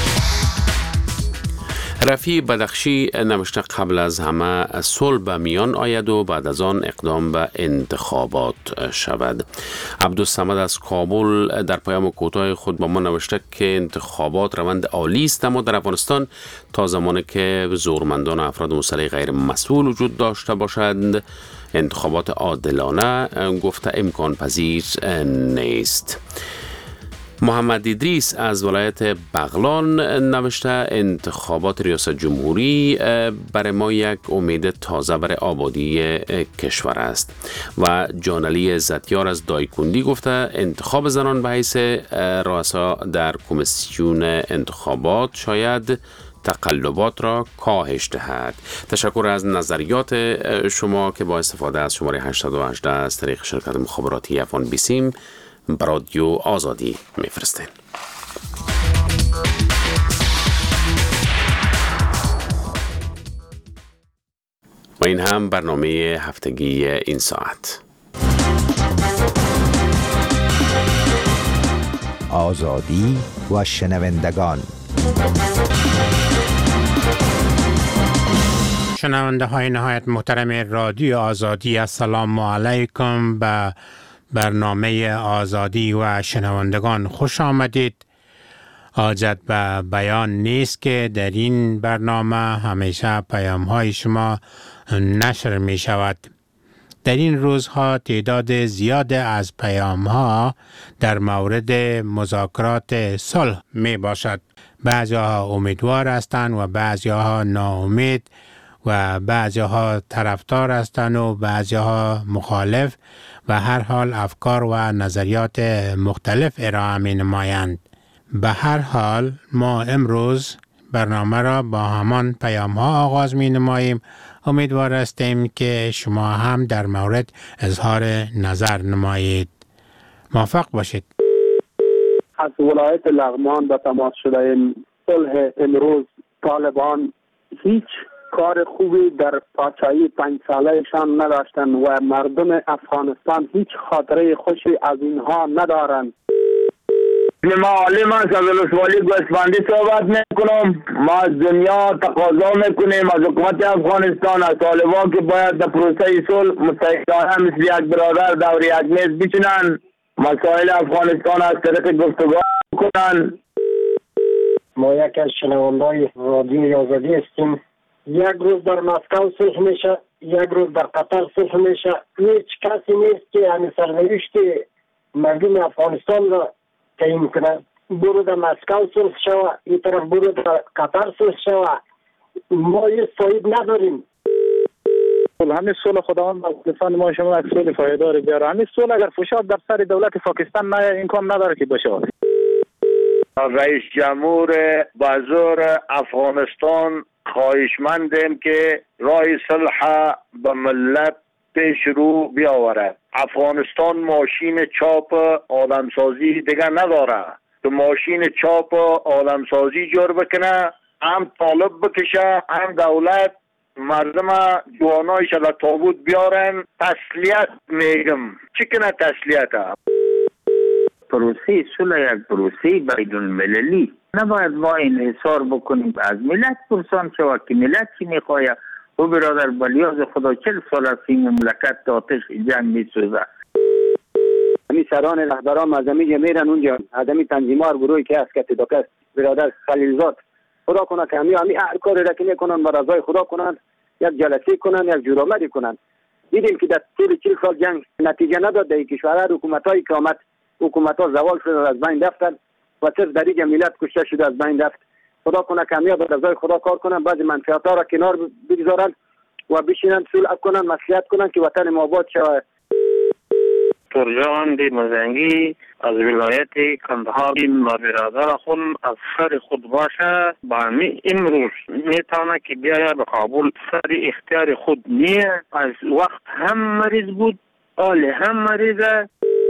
Speaker 1: رفیع بدخشی نوشته قبل از همه صلح به میان آید و بعد از آن اقدام به انتخابات شود. عبدالصمد از کابل در پیام کوتاه خود با ما نوشته که انتخابات روند عالی است، اما در افغانستان تا زمانی که زورمندان و افراد مسلح غیر مسئول وجود داشته باشند انتخابات عادلانه گفته امکان پذیر نیست. محمد ادریس از ولایت بغلان نوشته انتخابات ریاست جمهوری برای ما یک امید تازه برای آبادی کشور است. و جانعلی عزتیار از دایکندی گفته انتخاب زنان به حیث رؤسا در کمیسیون انتخابات شاید تقلبات را کاهش دهد. تشکر از نظریات شما که با استفاده از شماره 818 از طریق شرکت مخابراتی افغان بیسیم به رادیو آزادی میفرستین. و این هم برنامه هفتگی این ساعت.
Speaker 15: آزادی و شنوندگان.
Speaker 16: شنونده های نهایت محترم رادیو آزادی، السلام علیکم به برنامه آزادی و شنوندگان خوش آمدید. حاجت به بیان نیست که در این برنامه همیشه پیام های شما نشر می شود. در این روزها تعداد زیاد از پیام ها در مورد مذاکرات صلح می باشد. بعضی ها امیدوار هستند و بعضی ها ناامید و بعضی ها طرفدار هستند و بعضی ها مخالف و هر حال افکار و نظریات مختلف ارائه می نمایند. به هر حال ما امروز برنامه را با همان پیام ها آغاز می نماییم. امیدوار هستیم که شما هم در مورد اظهار نظر نمایید. موفق باشید.
Speaker 12: از ولایت لغمان به تماس شده صلح امروز طالبان هیچ کار خوبی در پادشاهی 5 سالهشان نداشتند و مردم افغانستان هیچ خاطره خوشی از اینها ندارند.
Speaker 17: معلم از ولسوالی گوسفندی صحبت میکنم. ما از دنیا تقاضا میکنیم از حکومت افغانستان، از طالبان که باید در پروسه صلح متحدانه مثل یک برادر دور یک میز بشینن، مسائل افغانستان از طریق گفتگو کنن
Speaker 18: ما یک از شنوندای رادیوی آزادی هستیم. یک روز در مسکو صلح میشه، یک روز در قطر صلح میشه. هیچ کسی نیست که همین سرنوشت مردم افغانستان را تعیین کنه. برو در مسکو صلح شوه، این طرف برو در قطر صلح شوه، ما هیچ فایده نداریم.
Speaker 19: همین صلح خداوند افغانستان ما شما یک صلح پایدار بیاره. همین صلح اگر فشار در سر دولت پاکستان نه امکان نداره که بشه.
Speaker 17: رئیس جمهور بزرگ افغانستان خواهشمندیم که راه صلح به ملت پیش رو بیاورد. افغانستان ماشین چاپ آدمسازی دیگه نداره. تو ماشین چاپ آدمسازی جور بکنه، هم طالب بکشه، هم دولت مردم جوانایش در تابوت بیارن. تسلیت میگم، چی کنه تسلیت؟
Speaker 20: پروسه صلح یک پروسه بین المللی نباید ما انحصار بکنیم از ملت پرسان شود که ملت چی میخواه. او برادر بلیاز خدا 40 سال از این مملکت آتش جنگ میسوزه.
Speaker 8: همین سران رهبران از همین میرن اونجا، از همین تنظیم‌ها گروهی که هست که تداکس برادر خلیلزاد، خدا کنه که همین هر کاری را که میکنن بر رضای خدا کنن، یک جلسه کنن، یک جورآمدی کنن. دیدیم که در طول 40 سال جنگ نتیجه نداد. در کشورها حکومت‌های که آمد، حکومت‌ها زوال شد، از بین رفتن و صرف در اینجا ملت کشته شده از بین رفت. خدا کنه که همین بر رضای خدا کار کنن، بعضی منفعت‌ها را کنار بگذارن و بشینن صلح کنن، مصلحت کنن که وطن ما آباد شود.
Speaker 21: ترجان دی مزنگی از ولایت کندهار این برادر خود از سر خود باشه با همین امروز میتونه که بیاید به کابل. سر اختیار خود نیه، از وقت هم مریض بود، حال هم مریضه.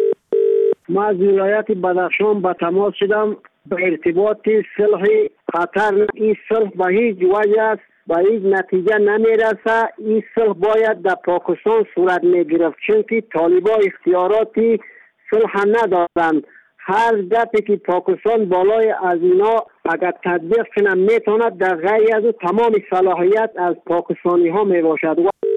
Speaker 18: ما از ولایت بدخشان به تماس شدم به ارتباط صلح قطر. این صلح به هیچ وجه است به هیچ نتیجه نمیرسه. این صلح باید در پاکستان صورت میگرفت، چون که طالبان اختیاراتی صلح ندارند. هر دفعه که پاکستان بالای از اینا اگر تطبیق کنه میتواند در غیر از تمام صلاحیت از پاکستانی ها میباشد.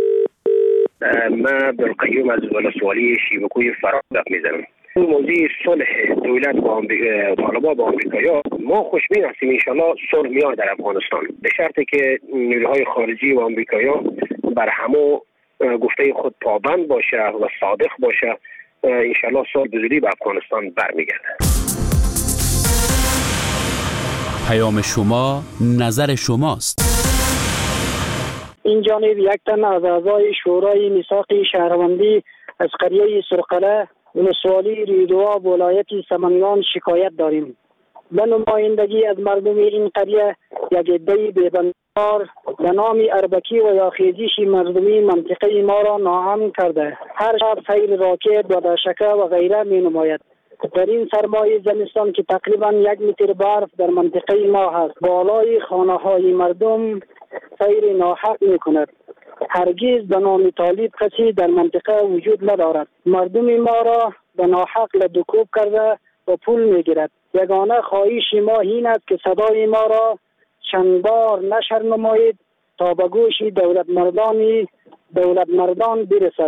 Speaker 22: ما عبدالقیوم از ولسوالی شیبکوی فراد میزنم. موضوع صلح دولت با طالبان با آمریکا ما خوشبین هستیم. انشالله صلح میاد در افغانستان به شرطی که نیروهای خارجی و آمریکایی‌ها بر همه گفته خود پابند باشه و صادق باشه. انشالله صلح به زودی به افغانستان برمیگرده.
Speaker 13: پیام شما نظر شماست.
Speaker 23: این جانب یک تن از اعضای شورای میثاق شهروندی از قریه سرقله ولسوالی ریدوا ولایت سمنگان شکایت داریم. به نمایندگی از مردم این قریه یک عده بی‌بندار به نام اربکی و یاخیزیش مردمی منطقه ما را ناامن کرده. هر شب سیر راکت و دشکه و غیره می نماید. در این سرمای زمستان که تقریبا 1 متر برف در منطقه ما هست، بالای خانه های مردم سیر ناحق می کند. هرگز به نام طالب کسی در منطقه وجود ندارد. مردم ما را به ناحق لدوکوب کرده و پول میگیرد. یگانه خواهش ما این است که صدای ما را چند بار نشر نمایید تا به گوش دولت مردان برسد.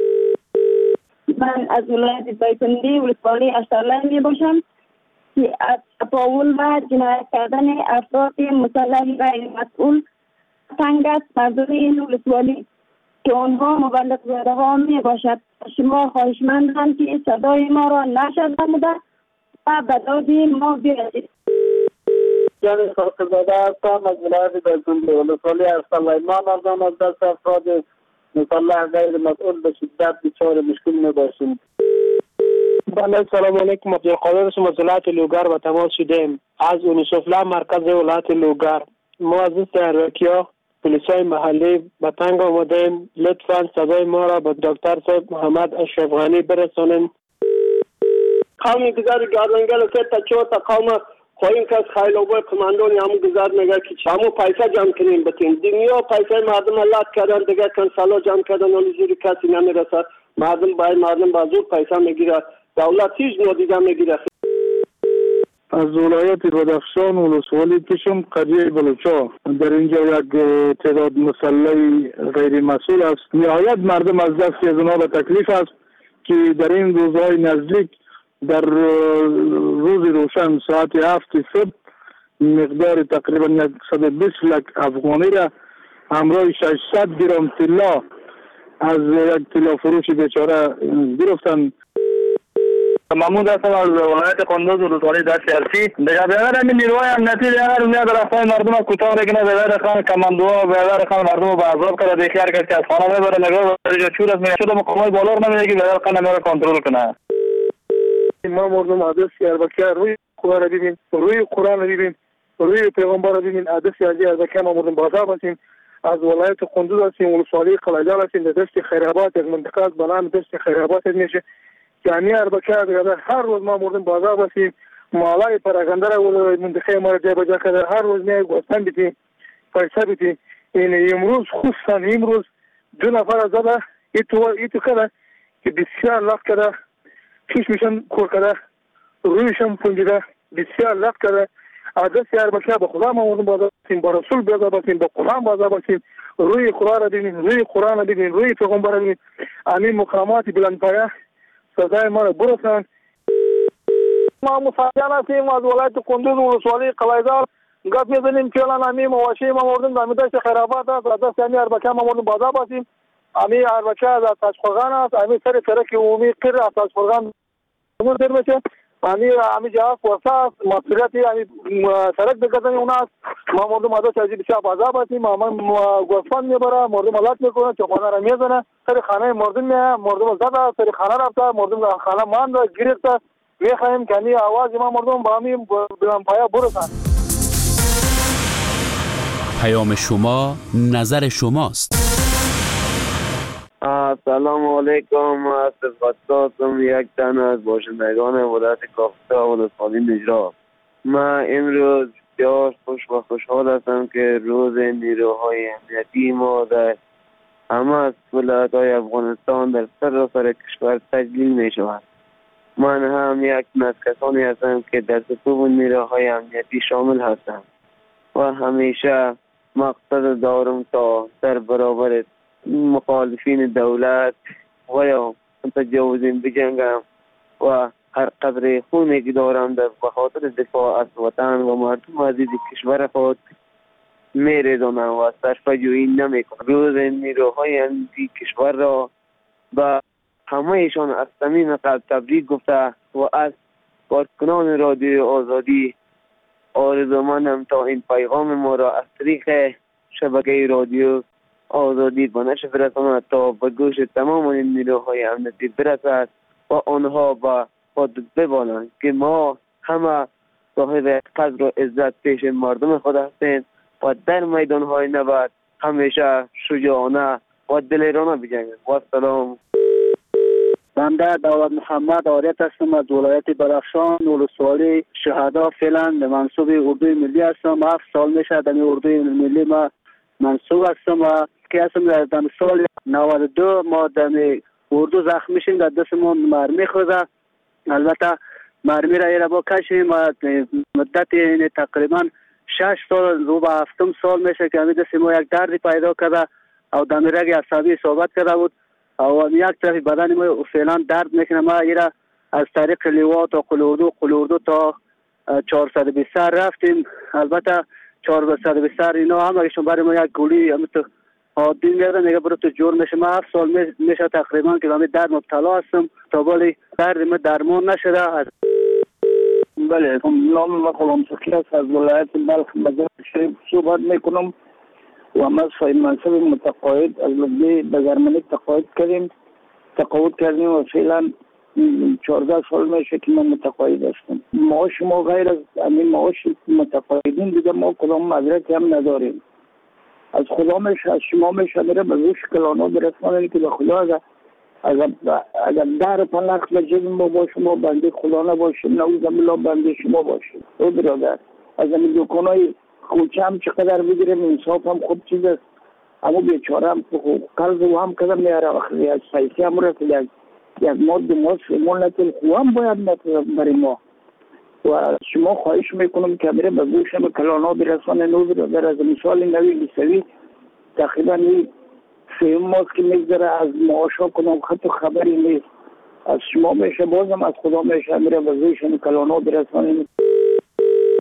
Speaker 24: من از ولایت دایکنډي ولسوالی اشترلند می باشم که از تطاول و جنایت کردن افراد مسلح غیر مسئول تنگ است مردم این ولسوالی که آنها مبلغ زاده ها می باشد. شما خواهشمندم که صدای ما را نشر نموده و به داد ما برسید.
Speaker 25: جان خاکزاده هستم از ولایت دایکنډي ولسوالی اشترلند. ما مردم از دست افراد مسلح غیر مسئول به شدت دچار مشکل می باشیم.
Speaker 26: بله سلام علیکم. عبدالقادر شما از ولایت لوگر به تماس شدیم از اونیسوفلا مرکز ولایت لوگر. ما از این اربکی‌ها پلیسای محلی به تنگ آمدیم. لطفا صدای ما را به دکتر صاحب محمد اشرف غنی برسانیم.
Speaker 25: قوم گذار گارلنگل تا چوتا قوم خواهیم که از خیلوبای کماندونی همون گذار میگه که همون پیسه جمع کنیم بتیم. دنیا پیسه مردم لات کردن دیگه کنسالا جمع کردن ولی زیر کسی نمیرسد. مردم با زور پیسه میگیره. دولت هیچ نوع دیگه میگیره.
Speaker 19: از ولایت بدخشان ولسوالی کشم قریه بلوچا. در اینجا یک تعداد مسلح غیر مسئول است. نهایت مردم از دست از اونها به تکلیف است که در این روزهای نزدیک در روز روشن ساعت 7 صبح مقدار تقریبا 120 لک افغانی را همراه 600 گرم طلا از یک طلا فروش بیچاره گرفتن.
Speaker 17: محمود هستم از ولایت قندوز ولسوالی دشت ارسی. دیگه بغیر همین نیروهای امنیتی اگر میاد رفتن مردم کوتاه بگیره بغیر خان کماندوها بغیر خان مردم به عذاب کرده دیگر کسی از خانه میبره نگاه برای چور از میشد مقامات بالا نمیده که بغیر خان نمیره کنترل کنه.
Speaker 19: ما مردم عدس اربکی روی قرآن ببین، روی قرآن ببین، روی پیغمبر ببین. عدس اربکی ما مردم بازار هستیم. از ولایت قندوز هستیم، ولسوالی قلعه‌جان هستیم. دشت خیرآباد یک منطقه است به نام دشت خیرآباد میشه. یعنی اربکی هر روز ما مردم بازار هستیم. مالای پراگنده را منطقه ما را جابجا کرده. هر روز میای گوسفند بیتی، پیسه بیتی. این امروز خصوصا امروز 2 نفر از زده ایتو کرده که بسیار لفت کرده، چشمشان کور کرده، رویشان پنجیده، بسیار لفت کرده. عدس اربکی به خدا ما مردم بازار هستیم، با رسول بازار هستیم، با قرآن بازار هستیم. روی خدا را ببین، روی قرآن را ببین، روی پیغمبر را ببین. همین مقامات بلندپایه سزای ما را برسن. ما مصاحبان هستیم از ولایت قندوز ولسوالی قلعه‌دار. گپ میزنیم که الان همین مواشی ما مردم در دشت خیرآباد است. عدس یعنی اربکی ما مردم بازار هستیم. همین اربکی از تاشقرغان است. همین سر ترک عمومی قیر از تاشقرغان نور در میشه. همین جهاز پرسه است. مسئولیت همین سرک بگذنی اون است. ما مردم عدس از بسیار بازار هستیم. ما گوسفند میبره، مردم علت میکنه، چوپانه را میزنه. سر خانه مردم میه، مردم زده، سر خانه رفته، مردم خانه مانده، گرفته. میخواهیم که همین آواز ما مردم با همین بلندپایه برسن.
Speaker 13: پیام شما نظر شماست.
Speaker 2: سلام علیکم. از خدمتتون یک تن از باشندگان ولایت کاپیتا ولسوالی نجراب. من امروز بسیار خوش و خوشحال هستم که روز نیروهای امنیتی ما در همه از ولایت‌های افغانستان در سراسر کشور تجلیل می شود. من هم یک از کسانی هستم که در صفوف نیروهای امنیتی شامل هستم و همیشه مقصد دارم تا در برابر مخالفین دولت و یا متجاوزین بجنگم و هر قدر خونی که دارم در بخاطر دفاع از وطن و مردم عزیز کشور خود می‌ریزانم و صرفه‌جویی نمی‌کنم. روز نیروهای امنیتی کشور را به همه‌شان از صمیم قلب تبریک گفته و از کارکنان رادیو آزادی آرزومندم تا این پیغام ما را از طریق شبکه رادیو آزادی به نشر برساند تا به گوش تمام این نیروهای امنیتی برسد و آنها به خود ببالند که ما همه صاحب قدر و عزت پیش مردم خود هستیم و در میدانهای نبرد همیشه شجاعانه و دلیرانه بجنگیم. و سلام.
Speaker 18: بنده داود محمد آریت هستم از ولایت بدخشان ولسوالی شهدا. فعلا منصوب اردوی ملی هستم. 7 سال میشه در اردوی ملی ما منصوب هستم و که هستم در سال 92 ما در اردو زخمی شدیم، در دستمون مرمی خورده. البته مرمی را با کشیم و مدت تقریبا 6 سال رو به 7 سال میشه که همین دست ما یک دردی پیدا کرده و در رگ عصبی صحبت کرده بود و یک طرف بدن ما فعلا درد میکنه. ما ایرا از طریق لیوا تا قلوردو تا 420 رفتیم. البته 420 اینا هم اگرشون برای ما یک گولی همینطور عادی میادن میگه برو تو جور میشه. ما 7 سال میشه تقریبا که همین درد مبتلا هستم تا ولی درد ما درمان نشده.
Speaker 25: بله، نام ما غلام سخی است از ولایت بلخ مزار شریف صحبت میکنم و ما صاحب منصب متقاعد از لبنان به جرمنی تقاعد کردیم و فعلا 14 سال میشه که من متقاعد هستم. معاش ما غیر از همین معاش متقاعدین دیگه ما کدام مدرک هم نداریم. از خدا میشه، از شما میشه میره به روش کلانا برسانه که به خدا اگر در پنخ به جیب ما باشه ما بنده خدا نباشیم، نعوذ بالله بنده شما باشیم. او برادر از همین دکانای کوچه هم چقدر بگیریم انصاف هم خوب چیز است، اما بیچاره هم قلب و هم کدام میاره آخری از پیسی هم رسید یک ماد ماست ایمون نتیل خوب هم باید نتیل برای ما و شما خواهش میکنم که میره به گوش هم کلانا برسانه. نو برادر از مثال نوی بیسوی تقریبا سه ماست که میگذره از معاشا کنم خط خبری نیست. از شما میشه بازم از خدا میشه میره به گوش هم کلانا برسانه.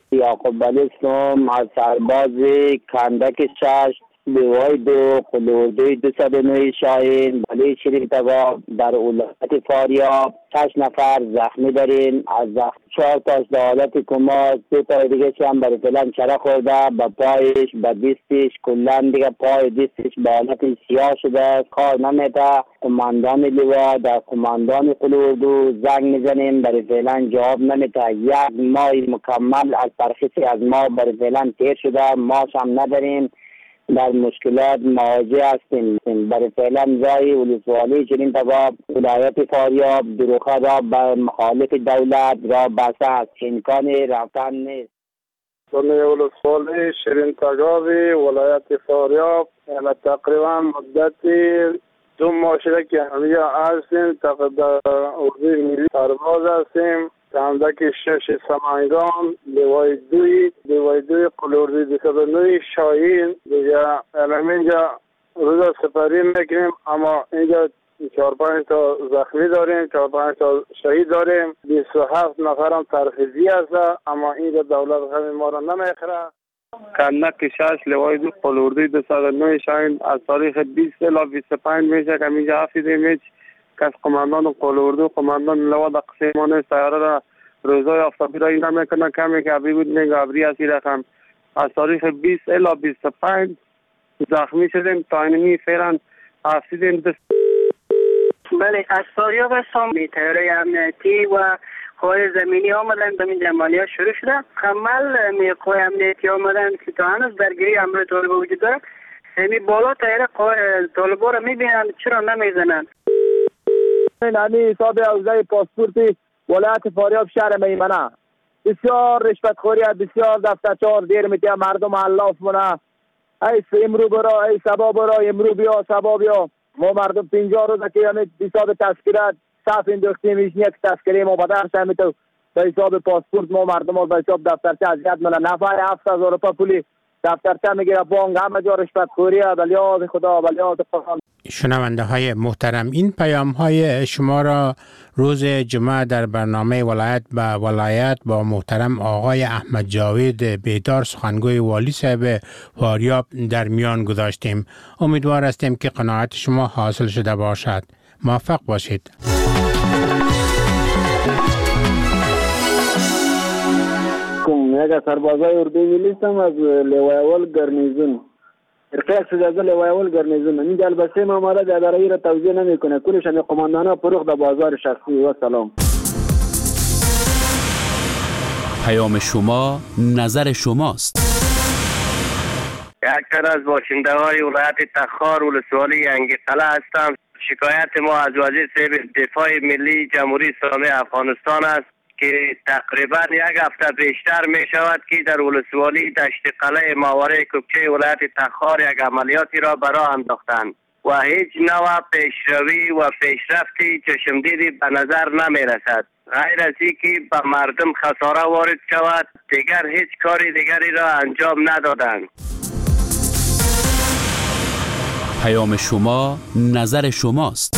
Speaker 3: یعقوب علی اسلام از سرباز کندک 6 لیوای 2 قلوردوی 209 شاهین ولی شریف تگاب در ولایت فاریاب 8 نفر زخمی داریم. از 4 تاش در حالت کما، 3 تا دیگه هم برای فعلا چرا خورده، به پایش به دستش کلا دیگه پای دستش به حالت سیاه شده، کار نمیده. کماندان لیوا در کماندان قلوردو زنگ میزنیم، برای فعلا جواب نمیده. 1 ماه مکمل از ترخیص از ما برای فعلا تیر شده، ماش هم نداریم، در مشکلات مواجه هستیم. برای فعلا رای ولسوالی چنین تگاب ولایت فاریاب دروخه را به مخالف دولت را بسته است، امکان رفتن نیست.
Speaker 19: سنه ولسوالی شیرین تگابی ولایت فاریاب تقریبا مدت 2 ماه شده که همه هستیم، تقریبا اردوی ملی سرباز هستیم. کندک 6 سمنگان، لیوای 2 قلوردوی 209 شاهین دیگه. اینجا روزا سپری میکنیم، اما اینجا 4-5 تا زخمی داریم، 4-5 تا شهید داریم، 27 نفر هم ترخیصی هست، اما اینجا دولت همین ما را نمیخره. کندک 6 لیوای 2 قلوردوی 209 شاهین از تاریخ 20 الی 25 میشه که اینجا حفیظ کس قماندان قلوردو قماندان لوا در قسیمان سیاره را روزای آفتابی را این نمیکنه، کمی که ابری بود میگه ابری هستی رقم. از تاریخ 20 الی 25 زخمی شدیم، تا اینمی فعلا حفیظیم.
Speaker 23: بله، از فاریاب هستم. تیاره امنیتی و قوای زمینی آمدن به این جمعالیات شروع شده. کمال قوای امنیتی آمدن که تا هنوز درگیری امر طالب وجود داره. یعنی بالا تیاره قوای طالبا را میبینن، چرا نمیزنن؟
Speaker 17: نانی حساب حوزه پاسپورتی ولایت فاریاب شهر میمنه بسیار رشوتخوری، بسیار دفترچار دیر میتیم مردم علاف مونه. ای امرو برا، ای سبا برا، امرو بیا سبا بیا. ما مردم 50 روزه که یعنی حساب تذکرات صف انداختیم، ایش یک تذکره ما بدر سمیتو به حساب پاسپورت ما مردم ها به حساب دفترچه اذیت منه. نفر 7000 روپیه پولی دفترچه میگیره، بانک همه جا رشوتخوری. بلیاد خدا، بلیاد قرآن.
Speaker 16: شنونده های محترم، این پیام های شما را روز جمعه در برنامه ولایت به ولایت با محترم آقای احمد جاوید بیدار سخنگوی والی صاحب فاریاب در میان گذاشتیم. امیدوار هستیم که قناعت شما حاصل شده باشد. موفق باشید.
Speaker 3: یک سربازای اردوی ملی هستم از لیوای اول گرنیزون. ارتاق سجازه لیوای اول گرنیزون. این جلبسه ما مالا اداره را توزیع نمیکنه، کلش همه قماندانا فروخت در بازار شخصی. و سلام.
Speaker 13: پیام شما نظر شماست.
Speaker 22: یک تن از باشنده‌های ولایت تخار ولسوالی ینگی قلعه هستم. شکایت ما از وزیر صاحب دفاع ملی جمهوری اسلامی افغانستان است که تقریبا 1 هفته بیشتر می شود که در ولسوالی دشت قلعه ماوره کوکچه ولایت تخار یک عملیاتی را براه انداختند و هیچ نوع پیشروی و پیشرفتی چشمدیدی به نظر نمی رسد. غیر از اینکه به مردم خساره وارد شود، دیگر هیچ کاری دیگری را انجام ندادند.
Speaker 13: پیام شما نظر شماست.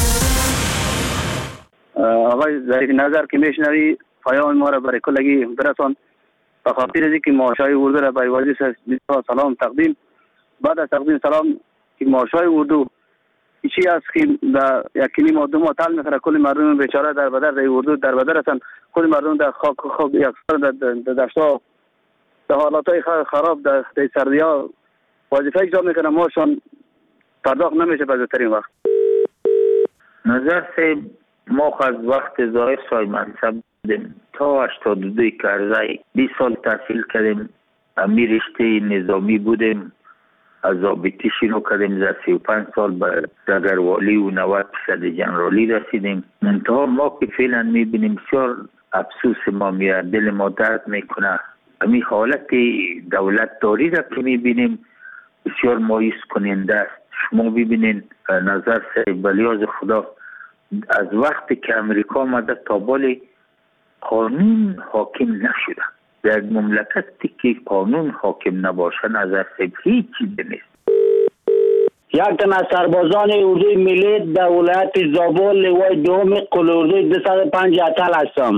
Speaker 3: آقای ظریف نظر که میشنوی پیام ما را برای کلگی برسان. به خاطر از اینکه ماشای اردو را برای وزیر صاحب سلام تقدیم. بعد از تقدیم سلام که ماشای اردو چی است که در یکی ماه 2 ماه تل میخوره، کل مردم بیچاره در بدر در اردو در بدر هستن، کل مردم در خاک یکسر در دشتا در حالاتهای خراب در سردیا وظیفه اجرا میکنه، ماشان پرداخت نمیشه به زودترین وقت.
Speaker 20: نظر صاحب ما از وقت ظاهر صاحب منصب بودیم تا 82 کرزای 20 سال تحصیل کردیم، امیر رشته نظامی بودیم، از ضابطی شروع کردیم، در 35 سال به دگروالی و 90% جنرالی رسیدیم. منتها ما که فعلا میبینیم بسیار افسوس ما میاد، دل ما درد میکنه. همین حالت دولت داری را که میبینیم بسیار مایوس کننده است. شما ببینین نظر صاحب بلیاز خدا از وقتی که امریکا آمده تا بالی قانون حاکم نشده. در مملکتی که قانون حاکم نباشه نظر صاحب هیچ چیزی نیست.
Speaker 3: یک تن از سربازان اردوی ملی در ولایت زابل لیوای 2 قلوردوی 205 اتل هستم.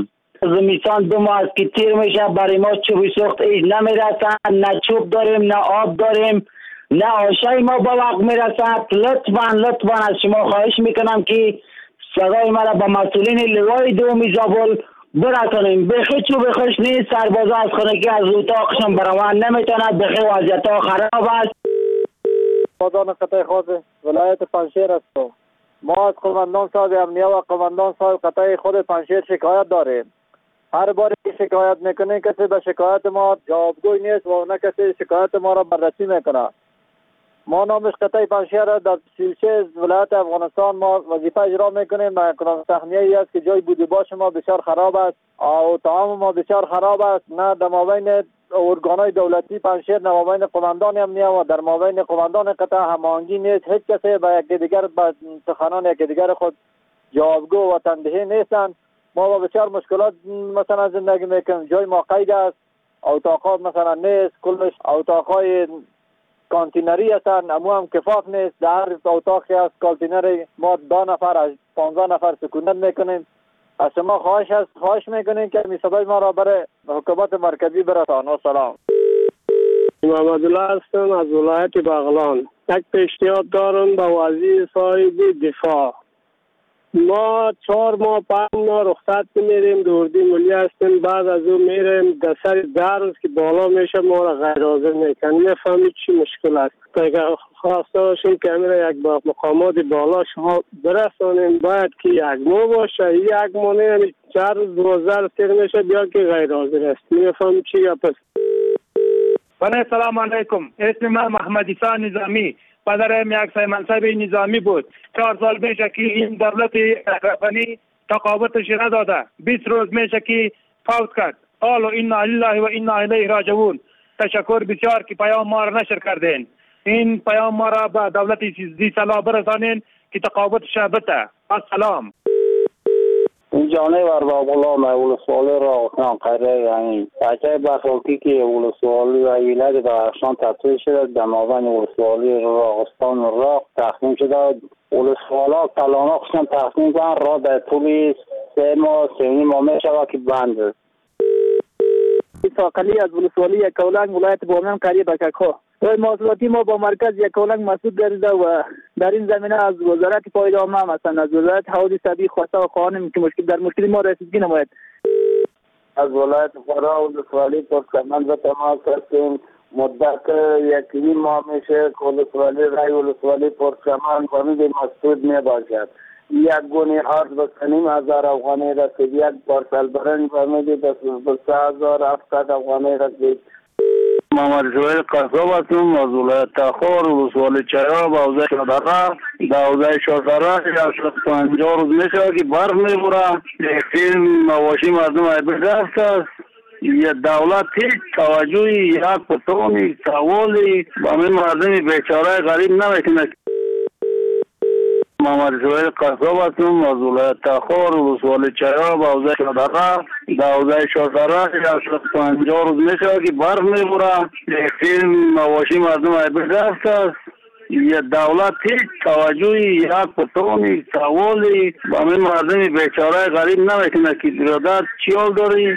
Speaker 3: زمستان 2 ماه است که تیر میشه، برای ما چوب سوخت ایش نمیرسن، نه چوب داریم نه آب داریم نه آشای ما با وقت میرسد. لطفاً از شما خواهش میکنم که صدای مرا به مسئولین لوای دومی زابل برسانیم. بخی چوب خوش نیست، سربازا از خانگی از اتاقشان برآمد نمیتوند، بخی وضعیت ها خراب است.
Speaker 4: بازان قطعه خاص ولایت پنجشیر است. ما از قماندان صاحب امنیه و قماندان صاحب قطعه خود پنجشیر شکایت داریم. هر بار که شکایت میکنیم کسی به شکایت ما جوابگوی نیست و نه کسی شکایت ما را بررسی میکنه. ما نامش قطعه پنجشیر در 36 ولایت افغانستان ما وظیفه اجرا میکنیم. اقلام صحنیه ای است که جای بودی باش ما بسیار خراب است و طعام ما بسیار خراب است. نه در مابین ارگانهای دولتی پنجشیر، نه مابین قماندان امنیه و در مابین قماندان قطعه هماهنگی نیست. هیچ کسی به یکدیگر به سخنان یکدیگر خود جوابگو و تندهی نیستند. ما با بسیار مشکلات مثلا زندگی میکنیم. جای ما قید است، اتاقا مثلا نیست، کلش اتاقای کانتینری هستند، اما هم کفاف نیست. در هر اتاقی هست کانتینری ما 2 نفر از 15 نفر سکونت میکنیم. از شما خواهش میکنیم که صدای ما را برای حکومت مرکزی برسان. و سلام.
Speaker 26: محمد الله هستم از ولایت بغلان. یک پیشنهاد دارم به وزیر صاحب دفاع. ما 4 ماه 5 ماه رخصت میریم، دوردی ملی هستیم، بعد از اون میریم در سر درس که بالا میشه ما را غیر حاضر میکنیم. نفهمید چی مشکل است. اگر خواسته باشیم که امیر یک با مقامات بالا شما برسانیم، باید که 1 ماه باشه، 1 ماه نه 4 روز 12 روز تیر میشه بیا که غیر حاضر است. نفهمید چی گپ.
Speaker 5: بله سلام علیکم. اسم من محمد عیسی نظامی، پدرم یک منصب نظامی بود. 4 سال میشه که این دولت اشرفی تقاعدش نداده. 20 روز میشه که فوت کرد. قالوا انا لله و انا الیه راجعون. تشکر بسیار که پیام ما را نشر کردین. این پیام ما را به دولت زی صلاح برسانین که تقاعدش بده. السلام.
Speaker 3: این جانه ور با غلام ولسوالی را آسان قره، یعنی بچه بخوکی که ولسوالی و ایلت درخشان تطویل شده در مابین ولسوالی راغستان و راق تخمیم شده. ولسوالا کلانا خشن تخمیم کنن را در طول 3 ماه 3.5 ماه می شود که بند است.
Speaker 4: ساقلی از ولسوالی یکولنگ ولایت بامیان قریب بککو. روی محصولاتی ما با مرکز یکولنگ مسئول گردیده و در این زمینه از وزارت پایدار عامه مثلا از وزارت حوادث طبیعی خواسته و خواهانیم که مشکل ما رسیدگی نماید.
Speaker 11: از ولایت فرا ولسوالی پرسمند به تماس هستیم. مدت 1.5 ماه میشه که ولسوالی رای ولسوالی پرسمند فهمید مسعود می باشد. 1 گونی آرد به 3,500 افغانی رسید. 1 پارسل برنج فهمیدی به 3,700 افغانی رسید.
Speaker 17: محمد جوهر قصاب هستم از ولایت تخار ولسوالی چراب حوزه شادره. در حوزه شادره 50 روز میشه که برف میبوره. یکسیر مواشی مردم ایبردست است. یه دولت هیچ توجهی یک پترونی سوالی با همین مردم بیچاره غریب نمیکنه. محمد جوهر قصاب هستم از ولایت تخار ولسوالی چراب حوزه شادره. در حوزه شادره 50 روز میشه که برف میبوره. یکسیر مواشی مردم ایبردست است. یه دولت هیچ توجهی یک پترونی سوالی با همین مردم بیچاره غریب نمیکنه که برادر چی حال داری؟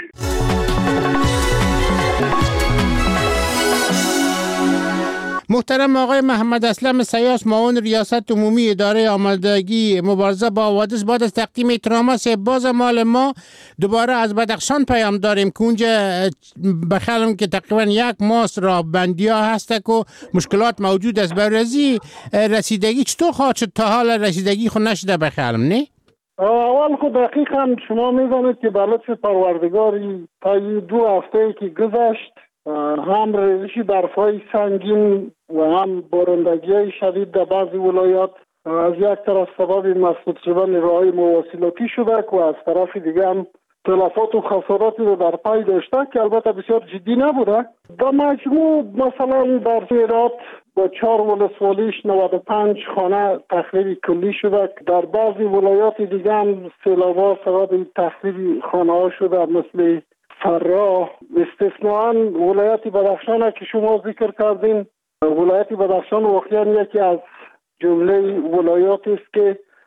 Speaker 16: محترم آقای محمد اسلم سیاس، معاون ریاست عمومی اداره آمادگی مبارزه با حوادث، بعد از تقدیم احترامات باز مال ما دوباره از بدخشان پیام داریم که اونجا بخیالم که تقریبا 1 ماه راه بندی ها هست که مشکلات موجود است. بررسی رسیدگی چطور خواهد شد؟ تا حال رسیدگی خود نشده بخیالم نه؟
Speaker 26: اول خود دقیقا شما می‌دانید که به لطف پروردگاری تا 2 هفته که گذشت هم ریزش برف‌های سنگین و هم بارندگی‌های شدید در بعضی ولایات از یک طرف سبب مسدود شدن راه‌های مواصلاتی شده که از طرف دیگه هم تلفات و خساراتی رو در پی داشته که البته بسیار جدی نبوده. در مجموع مثلا در هرات با 4 ولسوالیش 95 خانه تخریب کلی شده. در بعضی ولایات دیگه هم سیلاب‌ها سبب تخریب خانه‌ها شده، مثل فراه. استثناءً ولایت بدخشان که شما ذکر کردین، ولایت بدخشان واقعا یکی از جمله ولایاتی است که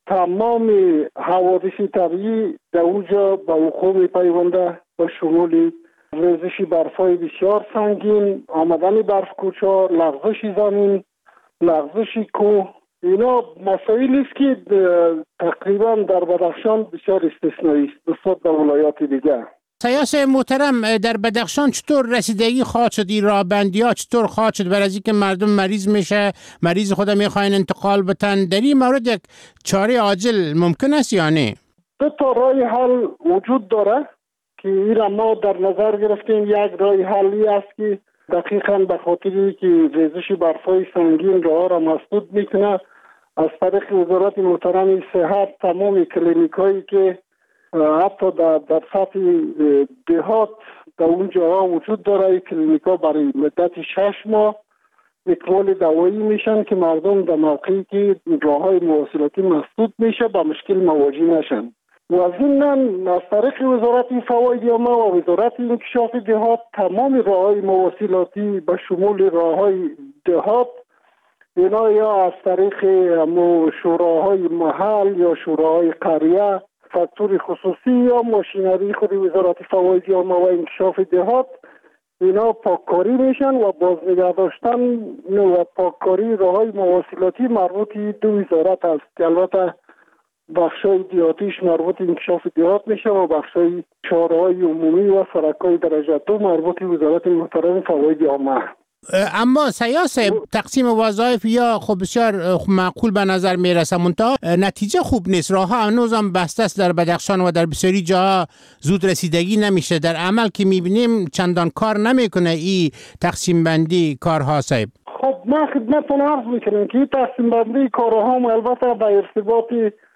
Speaker 19: تمام حوادث طبیعی در اونجا به وقوع میپیونده، با شمول ریزش برفای بسیار سنگین، آمدن برف کوچا، لغزش زمین، لغزش کوه. اینا مسائلی است که تقریبا در بدخشان بسیار استثنایی است نسبت به ولایات دیگر.
Speaker 16: سیاس محترم، در بدخشان چطور رسیدگی خواهد شد؟ این راهبندی ها چطور خواهد شد برای اینکه مردم مریض میشه، مریض خودم میخواین انتقال بتن؟ در این مورد یک چاره عاجل ممکن است یا نه؟
Speaker 19: دو تا راه حل وجود داره که این را ما در نظر گرفتیم. یک راه حلی است که دقیقاً به خاطری که ریزش برفای سنگین راه را مسدود میکنه، از طریق وزارت محترم صحت تمام کلینیکایی که حتی در سطح دهات در اون جاها وجود داره، کلینیکا برای مدت 6 ماه اکمال دوایی میشن که مردم در موقعی که راههای مواصلاتی مسدود میشه با مشکل مواجه نشن. و از این از طریق وزارت فواید عامه و وزارت انکشاف دهات تمام راههای مواصلاتی به شمول راههای دهات اینا یا از طریق شوراهای محل یا شوراهای قریه، فاکتور خصوصی یا ماشینری خود وزارت فواید عامه و انکشاف دهات، اینا پاککاری میشن و بازنگه داشتن و پاککاری راههای مواصلاتی مربوط دو وزارت است که البته بخشای دیاتیش مربوط انکشاف دهات میشه و بخشای شوراهای عمومی و سرکای درجه 2 مربوط وزارت محترم فواید عامه.
Speaker 16: اما سیاس تقسیم وظایف یا خب بسیار معقول به نظر میرسه، منتها نتیجه خوب نیست. راه ها هنوز هم بسته است در بدخشان و در بسیاری جاها زود رسیدگی نمیشه. در عمل که میبینیم چندان کار نمیکنه این تقسیم بندی کارها. صاحب
Speaker 19: خب ما خدمتتون عرض میکنم که تقسیم بندی کارها هم البته به ارتباط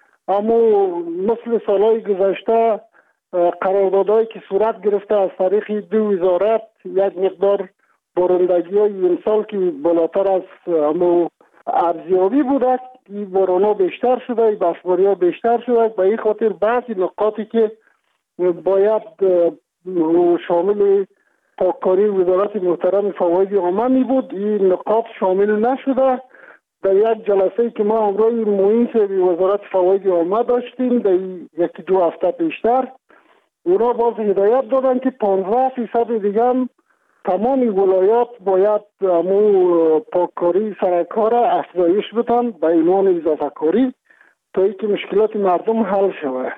Speaker 19: مثل سالهای گذشته قراردادهایی که صورت گرفته از طریق دو وزارت یک مقدار بارندگی های این سال که بالاتر از ارزیابی بوده، این باران ها بیشتر شده، برفباری ها بیشتر شده. به این خاطر بعضی نقاطی که باید شامل پاککاری وزارت محترم فواید عامه می بود این نقاط شامل نشده. در یک جلسه که ما همراه معین وزارت فواید عامه داشتیم در یکی 2 هفته پیشتر، اونا باز هدایت دادن که 15% دیگه هم تمام ولایات باید پاککاری سرک‌ها را افزایش بدن به عنوان اضافه کاری تا اینکه مشکلات مردم حل شود.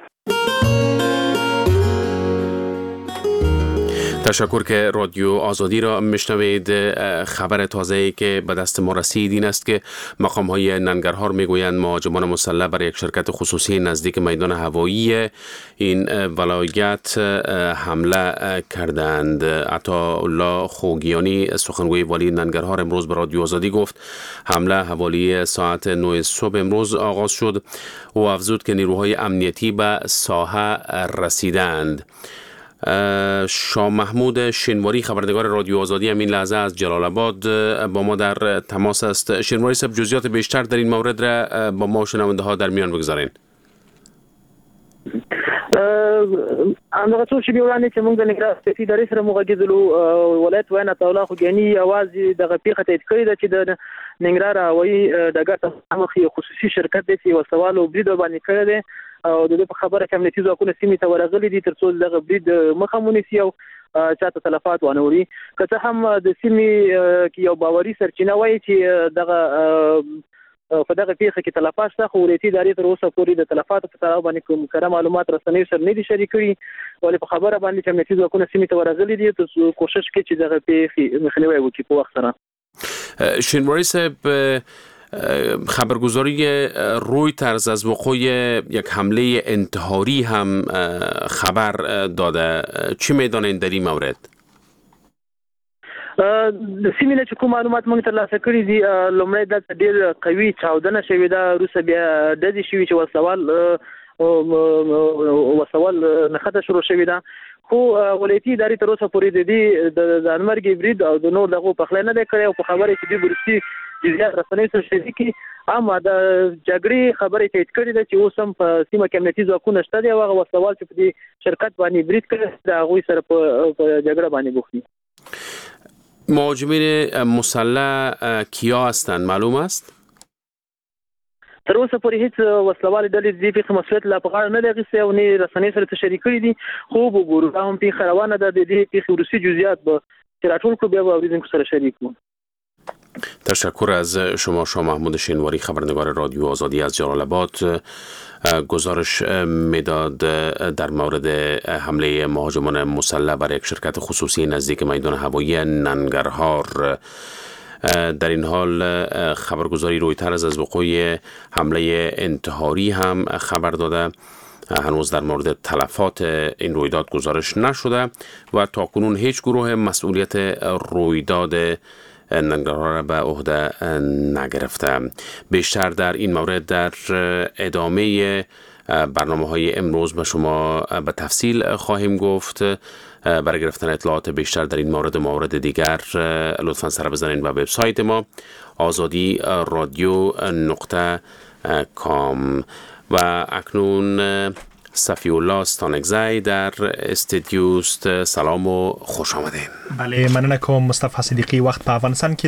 Speaker 13: تشکر که رادیو آزادی را میشنوید. خبر تازه‌ای که به دست ما رسید این است که مقام‌های ننگرهار میگویند مهاجمان مسلح برای یک شرکت خصوصی نزدیک میدان هوایی این ولایت حمله کردند. عطاالله خوگیانی سخنگوی والی ننگرهار امروز به رادیو آزادی گفت حمله حوالی ساعت 9 صبح امروز آغاز شد و افزود که نیروهای امنیتی به ساحه رسیدند. شاه محمود شنواری خبرنگار رادیو آزادی همین لحظه از جلال آباد با ما در تماس است. شنواری صاحب، جزئیات بیشتر در این مورد را با ما شنونده ها در میان بگذارین.
Speaker 1: همدغه څو شېبې وړاندې چې موږ د ننګرهار سیاسي ادارې سره موغږېدلو ولایت ویاند عطاالله خوګیاني یوازې دغه پیښه تایید کړې ده چې د ننګرهار هوایي ډګر ته مخامخ یو خصوصي شرکت دی چې یو سوال او برید باندې کړی دی او د دې په خبره کې امنیتي ځواکونه سیمې ته ورغلي دي ترڅو دغه برید مخه ونیسي او چاته تلفات ونه وړي. که څه هم د سیمې کې یو باوري سرچینه وایي چې دغه په دغه پیښه کې تلفات شته، خو ولایتي ادارې تر اوسه پورې د تلفاتو په تړاو باندې کوم کره معلومات رسنیو سره نه دي شریک کړي، ولې په خبره باندې چې امنیتي ځواکونه سیمې ته ورغلي دي ترڅو کوشش کوي چې دغه پیښې مخنیوی وکړي په وخت سره.
Speaker 13: شنواری صاحب، خبرگزاری رویترز از وقوع یک حمله انتحاری هم خبر داده. چی میدانید در این مورد؟
Speaker 1: د سیمې نه چې کوم معلومات موږ ترلاسه کړي دي، لومړی دلته ډېر قوي چاودنه شوې ده، وروسته بیا ډزې شوي چې وسوال نښته شروع شوې ده، خو ولایتي ادارې تر اوسه پورې د دې د ځانمرګي برید او د نور دغو پخلی نه دی کړی او په خبره کې دوی وروستي جزئیات رسنیو سره شریک کړي. اما د جګړې خبرې تایید کړې ده چې اوس هم په سیمه کې امنیتي ځواکونه شته دي او هغه وسوال چې په دې شرکت باندې برید کړی د هغوی سره په جګړه باندې بوخت دي.
Speaker 13: مهاجمین مسلح کیا هستند معلوم است؟
Speaker 1: تر اوسه پورې هیڅ وسلوال ډلې د دې پیښې مسؤلیت لا په غاړه نه دی اخیستی او نه رسنۍ سره تشریح کړي دي. خو وګورو دا هم پیښه روانه ده. د دې پیښې وروستي جزئیات به چې راټول کړو بیا به اورېدونکو سره شریک کړو.
Speaker 13: تشکر از شما شاه محمود شینواری، خبرنگار رادیو آزادی از جلال آباد. گزارش میداد در مورد حمله مهاجمان مسلح بر یک شرکت خصوصی نزدیک میدان هوایی ننگرهار. در این حال خبرگزاری رویترز از وقوع حمله انتحاری هم خبر داده. هنوز در مورد تلفات این رویداد گزارش نشده و تاکنون هیچ گروه مسئولیت رویداد ننگرهار را به عهده نگرفته. بیشتر در این مورد در ادامه برنامه‌های امروز به شما به تفصیل خواهیم گفت. برای گرفتن اطلاعات بیشتر در این مورد دیگر لطفاً سر بزنید به وبسایت ما azadi.com. و اکنون صفی الله ستانگزی در استودیوست. سلام و خوش آمدین.
Speaker 6: بله، مننه کوم مصطفی صدیقی. وقت په افغانستان کې